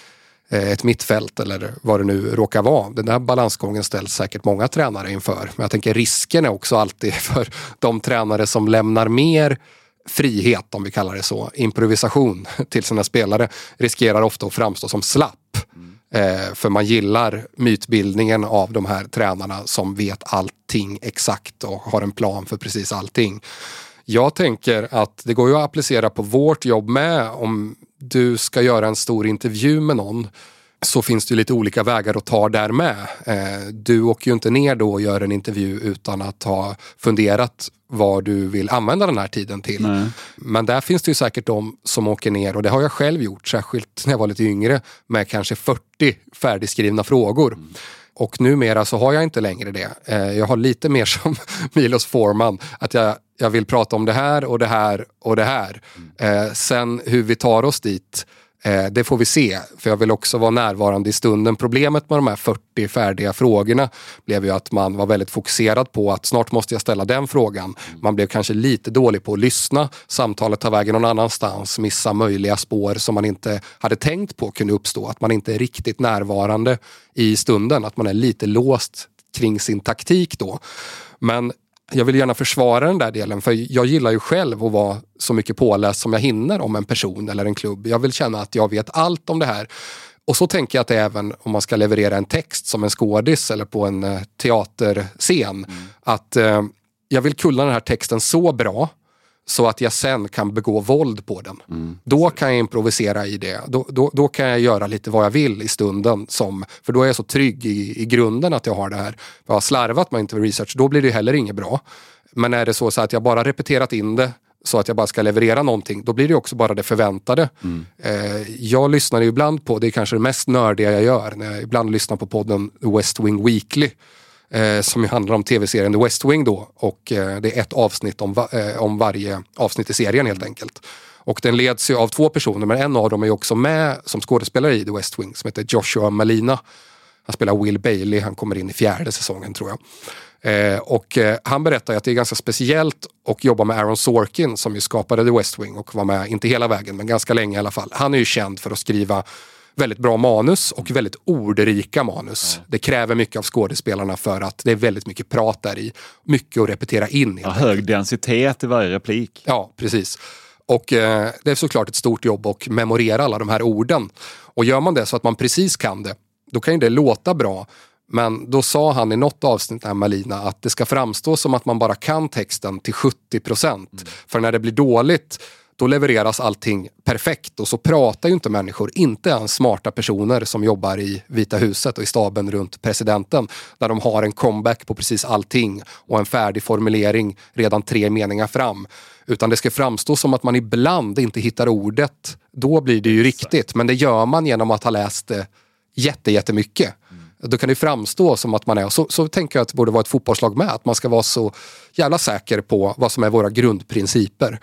S1: ett mittfält eller vad det nu råkar vara. Den där balansgången ställs säkert många tränare inför. Men jag tänker risken är också alltid för de tränare som lämnar mer frihet, om vi kallar det så, improvisation till sina spelare, riskerar ofta att framstå som slapp. Mm. Eh, för man gillar mytbildningen av de här tränarna som vet allting exakt och har en plan för precis allting. Jag tänker att det går ju att applicera på vårt jobb med. Om du ska göra en stor intervju med någon så finns det ju lite olika vägar att ta där med. Eh, du åker ju inte ner då och gör en intervju utan att ha funderat vad du vill använda den här tiden till. Nej. Men där finns det ju säkert de som åker ner, och det har jag själv gjort, särskilt när jag var lite yngre, med kanske fyrtio färdigskrivna frågor. Mm. Och numera så har jag inte längre det. Eh, jag har lite mer som Milos Forman, att jag, jag vill prata om det här och det här och det här. Mm. Eh, sen hur vi tar oss dit, eh, det får vi se. För jag vill också vara närvarande i stunden. Problemet med de här fyrtio färdiga frågorna blev ju att man var väldigt fokuserad på att snart måste jag ställa den frågan. Mm. Man blev kanske lite dålig på att lyssna. Samtalet tar vägen någon annanstans. Missa möjliga spår som man inte hade tänkt på kunde uppstå. Att man inte är riktigt närvarande i stunden. Att man är lite låst kring sin taktik då. Men jag vill gärna försvara den där delen, för jag gillar ju själv att vara så mycket påläst som jag hinner om en person eller en klubb. Jag vill känna att jag vet allt om det här. Och så tänker jag att det även om man ska leverera en text som en skådis eller på en uh, teaterscen. Mm. Att uh, jag vill kulla den här texten så bra så att jag sen kan begå våld på den. Mm. Då kan jag improvisera i det. Då, då, då kan jag göra lite vad jag vill i stunden. Som, för då är jag så trygg i, i grunden att jag har det här. Jag har slarvat med interview research, då blir det heller inget bra. Men är det så, så att jag bara repeterat in det så att jag bara ska leverera någonting, då blir det också bara det förväntade. Mm. Eh, jag lyssnar ju ibland på, det är kanske det mest nördiga jag gör, när jag ibland lyssnar på podden West Wing Weekly. Eh, som ju handlar om tv-serien The West Wing då, och eh, det är ett avsnitt om, va- eh, om varje avsnitt i serien helt enkelt. Och den leds ju av två personer, men en av dem är ju också med som skådespelare i The West Wing, som heter Joshua Malina. Han spelar Will Bailey, han kommer in i fjärde säsongen tror jag. Eh, och eh, han berättar ju att det är ganska speciellt att jobba med Aaron Sorkin som ju skapade The West Wing och var med, inte hela vägen, men ganska länge i alla fall. Han är ju känd för att skriva väldigt bra manus och väldigt ordrika manus. Mm. Det kräver mycket av skådespelarna för att det är väldigt mycket prat där i. Mycket att repetera in.
S2: Ja, hög densitet i varje replik.
S1: Ja, precis. Och eh, det är såklart ett stort jobb att memorera alla de här orden. Och gör man det så att man precis kan det, då kan ju det låta bra. Men då sa han i något avsnitt här, Malina, att det ska framstå som att man bara kan texten till sjuttio procent. Mm. För när det blir dåligt, då levereras allting perfekt. Och så pratar ju inte människor, inte ens smarta personer som jobbar i Vita huset och i staben runt presidenten, där de har en comeback på precis allting och en färdig formulering redan tre meningar fram. Utan det ska framstå som att man ibland inte hittar ordet. Då blir det ju riktigt. Men det gör man genom att ha läst det jätte, jättemycket. Mm. Då kan det framstå som att man är, så, så tänker jag att det borde vara ett fotbollslag med, att man ska vara så jävla säker på vad som är våra grundprinciper.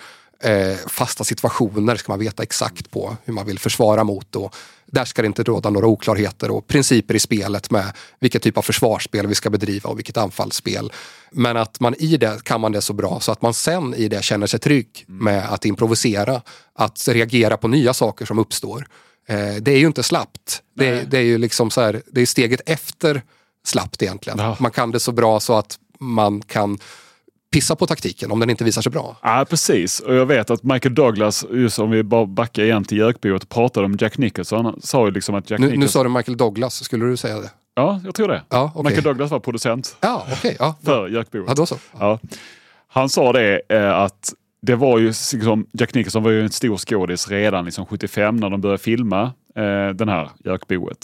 S1: eh, fasta situationer ska man veta exakt på hur man vill försvara mot. Och där ska det inte råda några oklarheter och principer i spelet med vilket typ av försvarsspel vi ska bedriva och vilket anfallsspel. Men att man i det kan man det så bra så att man sen i det känner sig trygg med att improvisera, att reagera på nya saker som uppstår. Eh, det är ju inte slappt. Det, det är ju liksom så här, det är steget efter slappt egentligen. Ja. Man kan det så bra så att man kan pissa på taktiken om den inte visar sig bra.
S2: Ja, precis. Och jag vet att Michael Douglas, just om vi bara backar igen till Jökboet och pratade om Jack Nicholson, han sa ju liksom att Jack
S1: nu,
S2: Nicholson...
S1: Nu sa du Michael Douglas, skulle du säga det?
S2: Ja, jag tror det.
S1: Ja, okay.
S2: Michael Douglas var producent.
S1: Ja, okej. Okay, ja.
S2: För Jökboet.
S1: Ja, då så.
S2: Ja. Han sa det eh, att det var ju liksom, Jack Nicholson var ju en stor skådis redan liksom sjuttiofem när de började filma eh, den här Jökboet.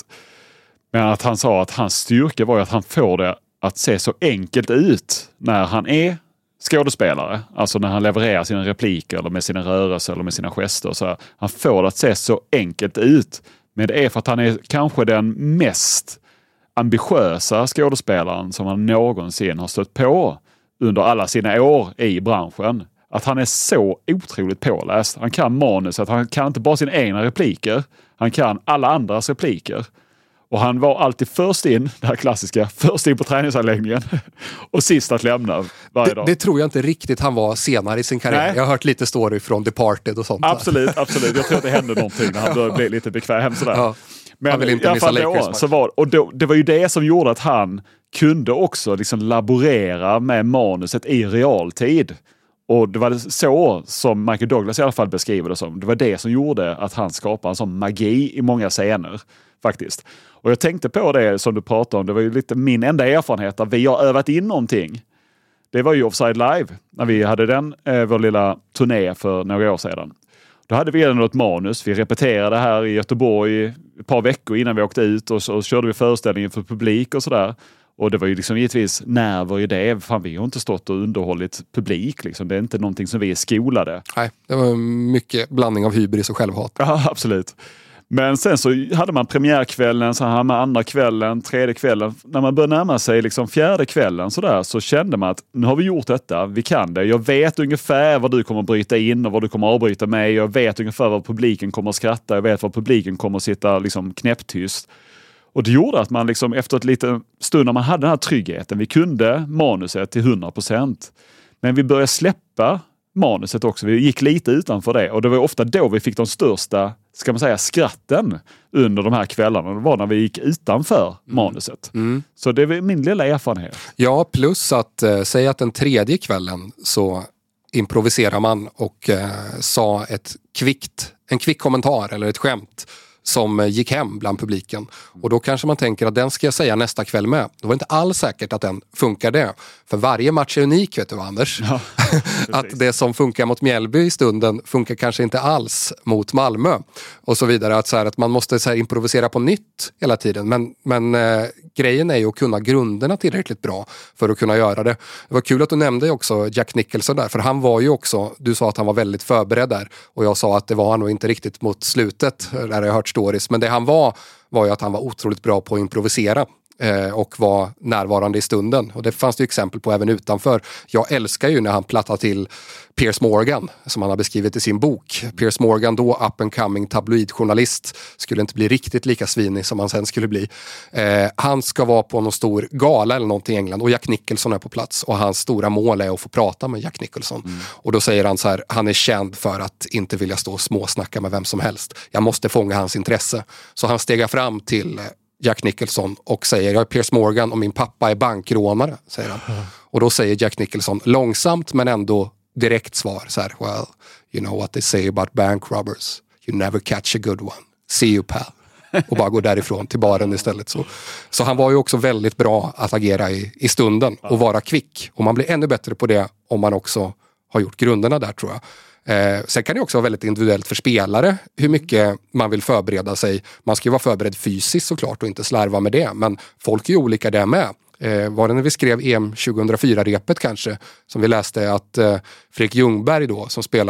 S2: Men att han sa att hans styrka var ju att han får det att se så enkelt ut när han är skådespelare. Alltså när han levererar sina repliker eller med sina rörelser eller med sina gester. Så här. Han får det att se så enkelt ut. Men det är för att han är kanske den mest ambitiösa skådespelaren som han någonsin har stött på under alla sina år i branschen. Att han är så otroligt påläst. Han kan manuset. Han kan inte bara sina egna repliker. Han kan alla andras repliker. Och han var alltid först in, det här klassiska, först in på träningsanläggningen och sist att lämna varje dag.
S1: Det, det tror jag inte riktigt han var senare i sin karriär. Nej. Jag har hört lite story från Departed och sånt.
S2: Absolut, absolut. Jag tror att det hände någonting när han började bli lite bekväm sådär. Ja, men
S1: vill inte i alla fall då,
S2: så var, och då, det var ju det som gjorde att han kunde också liksom laborera med manuset i realtid. Och det var så som Michael Douglas i alla fall beskriver det som. Det var det som gjorde att han skapade en sån magi i många scener faktiskt. Och jag tänkte på det som du pratade om. Det var ju lite min enda erfarenhet där vi har övat in någonting. Det var ju Offside Live när vi hade den, eh, vår lilla turné för några år sedan. Då hade vi redan ett manus. Vi repeterade här i Göteborg ett par veckor innan vi åkte ut och så och körde vi föreställningen för publik och sådär. Och det var ju liksom givetvis nerver i det. Fan, vi har inte stått och underhållit publik. Liksom. Det är inte någonting som vi är skolade.
S1: Nej, det var mycket blandning av hybris och självhat.
S2: Ja, absolut. Men sen så hade man premiärkvällen, så hade man andra kvällen, tredje kvällen. När man började närma sig liksom fjärde kvällen så, där, så kände man att nu har vi gjort detta, vi kan det. Jag vet ungefär vad du kommer att bryta in och vad du kommer att avbryta med. Jag vet ungefär vad publiken kommer att skratta. Jag vet vad publiken kommer att sitta liksom knäpptyst. Och det gjorde att man liksom efter ett litet stund när man hade den här tryggheten, vi kunde manuset till hundra procent. Men vi började släppa manuset också. Vi gick lite utanför det. Och det var ofta då vi fick de största, ska man säga, skratten under de här kvällarna. Det var när vi gick utanför mm. manuset. Mm. Så det var min lilla erfarenhet.
S1: Ja, plus att eh, säga att den tredje kvällen så improviserar man och eh, sa ett kvickt, en kvick kommentar eller ett skämt som gick hem bland publiken. Och då kanske man tänker att den ska jag säga nästa kväll med. Det var inte alls säkert att den funkar det. För varje match är unik, vet du Anders. Ja, att det som funkar mot Mjällby i stunden funkar kanske inte alls mot Malmö. Och så vidare. Att, så här, att man måste så här, improvisera på nytt hela tiden. Men, men eh, grejen är ju att kunna grunderna tillräckligt bra för att kunna göra det. Det var kul att du nämnde också Jack Nicholson där. För han var ju också, du sa att han var väldigt förberedd där. Och jag sa att det var han nog inte riktigt mot slutet. Där jag hört stories. Men det han var, var ju att han var otroligt bra på att improvisera. Och var närvarande i stunden. Och det fanns det ju exempel på även utanför. Jag älskar ju när han plattar till Piers Morgan, som han har beskrivit i sin bok. Piers Morgan, då up and coming tabloidjournalist, skulle inte bli riktigt lika svinig som han sen skulle bli. Eh, han ska vara på någon stor gala eller någonting i England och Jack Nicholson är på plats. Och hans stora mål är att få prata med Jack Nicholson. Mm. Och då säger han så här, han är känd för att inte vilja stå och småsnacka med vem som helst. Jag måste fånga hans intresse. Så han stegar fram till Jack Nicholson och säger, jag är Piers Morgan och min pappa är bankrånare, säger han. Mm. Och då säger Jack Nicholson långsamt men ändå direkt svar så här, well, you know what they say about bank robbers. You never catch a good one. See you pal. Och bara gå därifrån till baren istället. Så, så han var ju också väldigt bra att agera i, i stunden och vara kvick. Och man blir ännu bättre på det om man också har gjort grunderna där, tror jag. Eh, sen kan det också vara väldigt individuellt för spelare hur mycket man vill förbereda sig. Man ska ju vara förberedd fysiskt såklart och inte slarva med det. Men folk är ju olika där med. Eh, var det när vi skrev E M tjugohundrafyra-repet kanske som vi läste att eh, Fredrik Ljungberg då som spelar,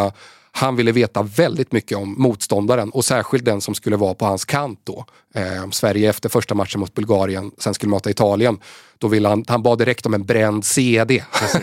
S1: Han ville veta väldigt mycket om motståndaren och särskilt den som skulle vara på hans kant då. Eh, om Sverige efter första matchen mot Bulgarien sen skulle möta Italien, då ville han, han bad direkt om en bränd C D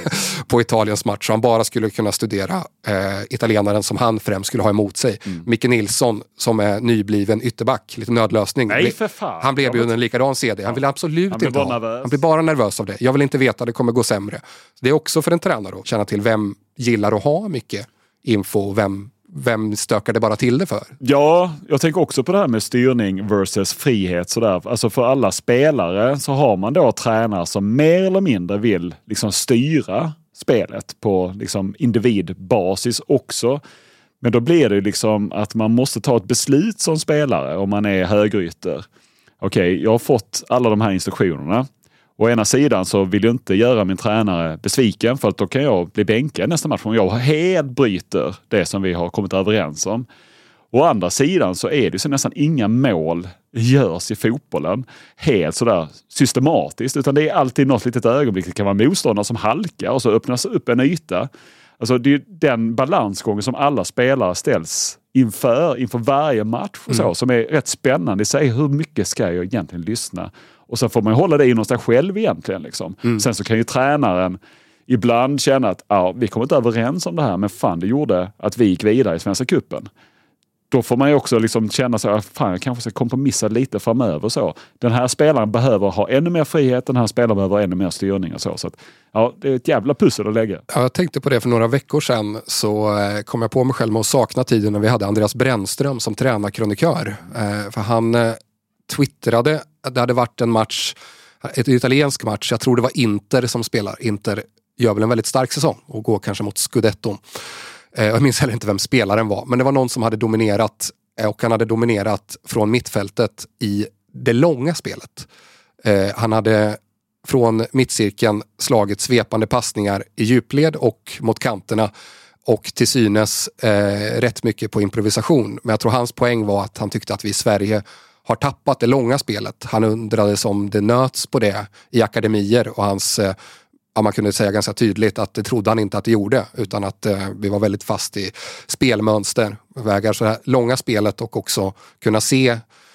S1: på Italiens match, så han bara skulle kunna studera eh, italienaren som han främst skulle ha emot sig. Mm. Micke Nilsson som är nybliven ytterback, lite nödlösning.
S2: Nej, för fan.
S1: Han blev ju en likadan C D. Han ville absolut han inte ha. Nervös. Han blir bara nervös av det. Jag vill inte veta, det kommer gå sämre. Det är också för en tränare att känna till vem gillar att ha mycket info, vem, vem stökar det bara till det för?
S2: Ja, jag tänker också på det här med styrning versus frihet. Sådär. Alltså för alla spelare så har man då tränare som mer eller mindre vill liksom styra spelet på liksom individbasis också. Men då blir det liksom att man måste ta ett beslut som spelare om man är högerytter. Okej, okay, jag har fått alla de här instruktionerna. Å ena sidan så vill jag inte göra min tränare besviken, för att då kan jag bli bänkad nästa match om jag helt bryter det som vi har kommit överens om. Å andra sidan så är det så nästan inga mål görs i fotbollen helt sådär systematiskt, utan det är alltid något litet ögonblick. Det kan vara motståndare som halkar och så öppnas upp en yta. Alltså det är den balansgången som alla spelare ställs inför, inför varje match och så, mm. som är rätt spännande i sig. Hur mycket ska jag egentligen lyssna? Och sen får man hålla det inom sig själv egentligen. Liksom. Mm. Sen så kan ju tränaren ibland känna att ja, vi kommer inte överens om det här, men fan, det gjorde att vi gick vidare i Svenska cupen. Då får man ju också liksom känna sig att fan, jag kanske ska kompromissa lite framöver. Så. Den här spelaren behöver ha ännu mer frihet, den här spelaren behöver ha ännu mer styrning och så. Så att, ja, det är ett jävla pussel att lägga.
S1: Ja, jag tänkte på det för några veckor sedan, så eh, kom jag på mig själv med att sakna tiden när vi hade Andreas Brännström som tränarkrönikör. Eh, för han eh, twittrade, det hade varit en match, ett italiensk match, jag tror det var Inter som spelar. Inter gör väl en väldigt stark säsong och går kanske mot Scudetton. Jag minns heller inte vem spelaren var, men det var någon som hade dominerat, och han hade dominerat från mittfältet i det långa spelet. Han hade från mittcirkeln slagit svepande passningar i djupled och mot kanterna, och till synes eh, rätt mycket på improvisation. Men jag tror hans poäng var att han tyckte att vi i Sverige har tappat det långa spelet. Han undrade om det nöts på det i akademier, och hans... Eh, Ja, man kunde säga ganska tydligt att det trodde han inte att det gjorde, utan att eh, vi var väldigt fast i spelmönster, vägar så här långa spelet, och också kunna se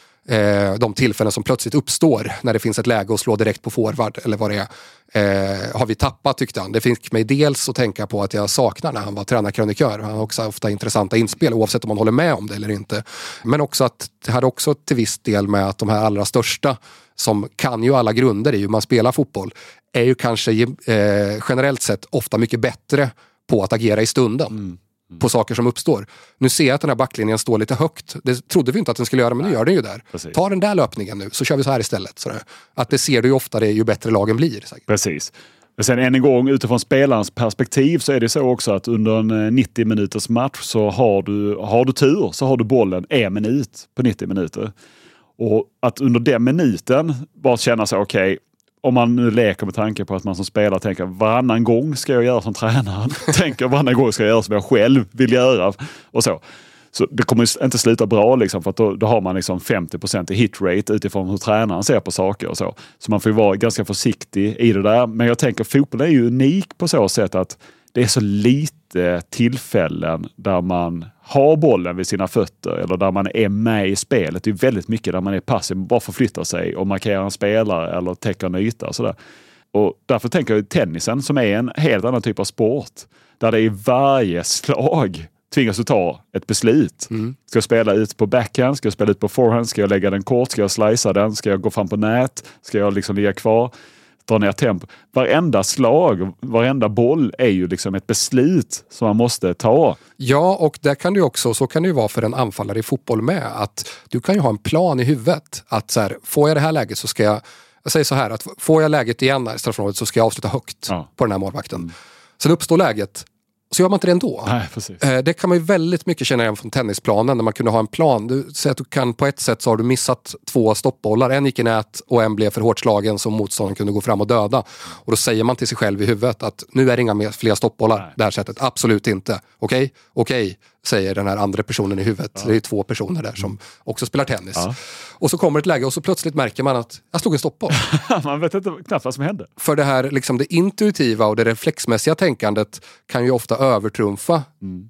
S1: eh, de tillfällen som plötsligt uppstår när det finns ett läge att slå direkt på forward eller vad det är. Eh, har vi tappat, tyckte han. Det fick mig dels att tänka på att jag saknar när han var tränarkrönikör. Han har också ofta intressanta inspel oavsett om man håller med om det eller inte. Men också att det hade också till viss del med att de här allra största som kan ju alla grunder i hur man spelar fotboll är ju kanske eh, generellt sett ofta mycket bättre på att agera i stunden. Mm. Mm. På saker som uppstår. Nu ser jag att den här backlinjen står lite högt. Det trodde vi inte att den skulle göra, men nu gör den ju där. Precis. Ta den där löpningen nu, så kör vi så här istället. Så att det ser du ju ofta, det ju bättre lagen blir. Säkert.
S2: Precis. Men sen än en gång, utifrån spelarens perspektiv så är det så också att under en nittio minuters match så har du, har du tur så har du bollen en minut på nittio minuter. Och att under den minuten bara känna sig okej, okay, om man nu leker med tanke på att man som spelare tänker varannan gång ska jag göra som tränaren. tänker varannan gång ska jag göra som jag själv vill göra. Och så. Så det kommer inte sluta bra liksom, för att då, då har man liksom femtio procent i hitrate utifrån hur tränaren ser på saker och så. Så man får ju vara ganska försiktig i det där. Men jag tänker fotbollen är ju unik på så sätt att det är så lite tillfällen där man har bollen vid sina fötter eller där man är med i spelet. Det är väldigt mycket där man är passiv, bara förflyttar sig och markerar en spelare eller täcker en yta och sådär. Och därför tänker jag tennisen som är en helt annan typ av sport där det i varje slag tvingas du ta ett beslut. Mm. Ska jag spela ut på backhand? Ska jag spela ut på forehand? Ska jag lägga den kort? Ska jag slicea den? Ska jag gå fram på nät? Ska jag liksom ligga kvar? Dra ner tempo. Varenda slag, varenda boll är ju liksom ett beslut som man måste ta.
S1: Ja, och där kan du också, så kan det ju vara för en anfallare i fotboll med, att du kan ju ha en plan i huvudet. Att så här, får jag det här läget så ska jag, jag säger så här, att får jag läget igen i straffområdet så ska jag avsluta högt ja. på den här målvakten. Mm. Sen uppstår läget, så gör man inte det ändå.
S2: Nej, precis.
S1: Det kan man ju väldigt mycket känna igen från tennisplanen när man kunde ha en plan. Du säger att du kan på ett sätt så har du missat två stoppbollar. En gick i nät och en blev för hårt slagen som motståndaren kunde gå fram och döda. Och då säger man till sig själv i huvudet att nu är det inga mer, fler stoppbollar. Nej. Det här sättet. Absolut inte. Okej? Okay? Okej, okay, säger den här andra personen i huvudet. Ja. Det är två personer där som också spelar tennis. Ja. Och så kommer ett läge och så plötsligt märker man att jag slog en stoppboll.
S2: Man vet inte knappt vad som händer.
S1: För det här, liksom det intuitiva och det reflexmässiga tänkandet kan ju ofta övertrumfa mm.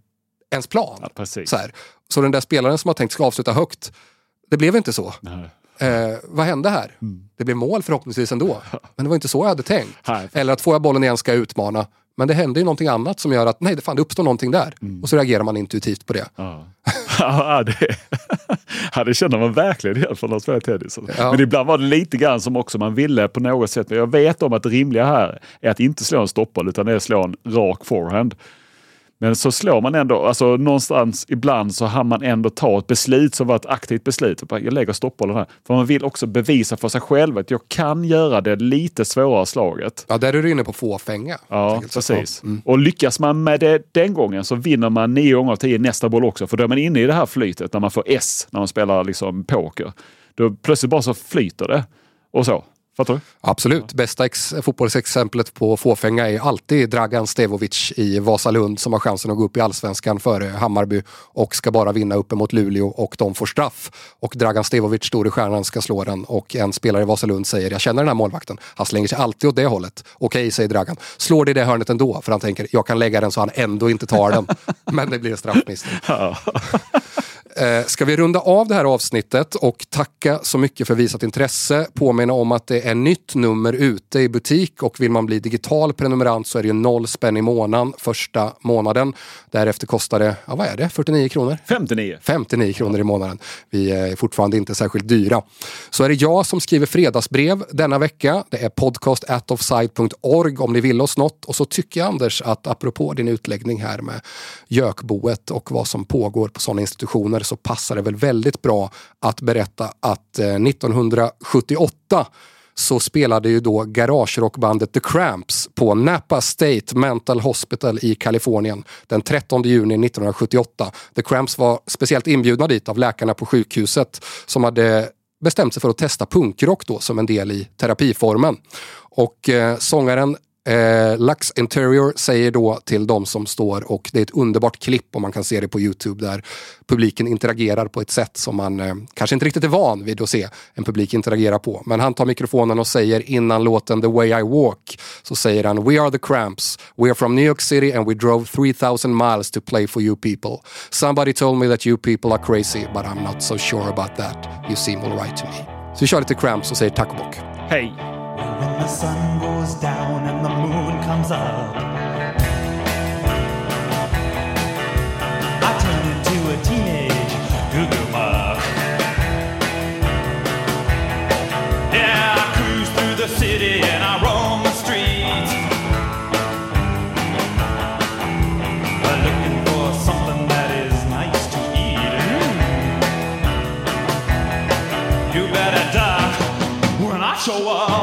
S1: ens plan.
S2: Ja, precis.
S1: Så, här. Så den där spelaren som har tänkt ska avsluta högt, det blev inte så.
S2: Nej.
S1: Eh, vad hände här? Mm. Det blev mål förhoppningsvis ändå. Men det var inte så jag hade tänkt. Nej. Eller att får jag bollen igen ska jag utmana. Men det hände ju någonting annat som gör att nej, det, fan, det uppstår någonting där. Mm. Och så reagerar man intuitivt på det.
S2: Ja, ja, det, ja det känner man verkligen helt från att spela tennis. Ja. Men ibland var det lite grann som också man ville på något sätt. Men jag vet om att det rimliga här är att inte slå en stoppboll utan det är att slå en rak forehand. Men så slår man ändå, alltså någonstans ibland så har man ändå ta ett beslut som var ett aktivt beslut. Jag lägger stoppbollen här. För man vill också bevisa för sig själv att jag kan göra det lite svårare slaget.
S1: Ja, där är du inne på fåfänga.
S2: Ja, precis. Mm. Och lyckas man med det den gången så vinner man nio gånger av tio nästa boll också. För då är man inne i det här flytet när man får S, när man spelar liksom poker. Då plötsligt bara så flyter det. Och så. Fattar du?
S1: Absolut. Ja. Bästa ex- fotbollsexemplet på fåfänga är alltid Dragan Stevovic i Vasalund som har chansen att gå upp i allsvenskan före Hammarby och ska bara vinna uppe mot Luleå och de får straff. Och Dragan Stevovic, store stjärnan, ska slå den och en spelare i Vasalund säger jag känner den här målvakten. Han slänger sig alltid åt det hållet. Okej, säger Dragan. Slår det i det hörnet ändå för han tänker jag kan lägga den så han ändå inte tar den. Men det blir en straffmissning. Ja. Eh, ska vi runda av det här avsnittet och tacka så mycket för visat intresse. Påminna om att det är nytt nummer ute i butik och vill man bli digital prenumerant så är det ju noll spänn i månaden första månaden. Därefter kostar det, ja vad är det, fyrtionio kronor?
S2: femtionio.
S1: femtionio kronor i månaden. Vi är fortfarande inte särskilt dyra. Så är det jag som skriver fredagsbrev denna vecka. Det är podcast at offside punkt org om ni vill oss något. Och så tycker jag Anders att apropå din utläggning här med Jökboet och vad som pågår på sådana institutioner så passar det väl väldigt bra att berätta att eh, nittonhundrasjuttioåtta så spelade ju då garagerockbandet The Cramps på Napa State Mental Hospital i Kalifornien den trettonde juni nittonhundrasjuttioåtta. The Cramps var speciellt inbjudna dit av läkarna på sjukhuset som hade bestämt sig för att testa punkrock då som en del i terapiformen. Och eh, sångaren Eh, Lux Interior säger då till de som står och det är ett underbart klipp och man kan se det på YouTube där publiken interagerar på ett sätt som man eh, kanske inte riktigt är van vid att se en publik interagera på. Men han tar mikrofonen och säger innan låten The Way I Walk så säger han We are the Cramps, we are from New York City and we drove three thousand miles to play for you people. Somebody told me that you people are crazy but I'm not so sure about that. You seem all right to me. Så vi kör lite Cramps och säger tack och bock.
S2: Hej!
S9: When the sun goes down and the moon comes up, I turn into a teenage goo-goo-muck. Yeah, I cruise through the city and I roam the streets, looking for something that is nice to eat. Mm. You better die when I show up.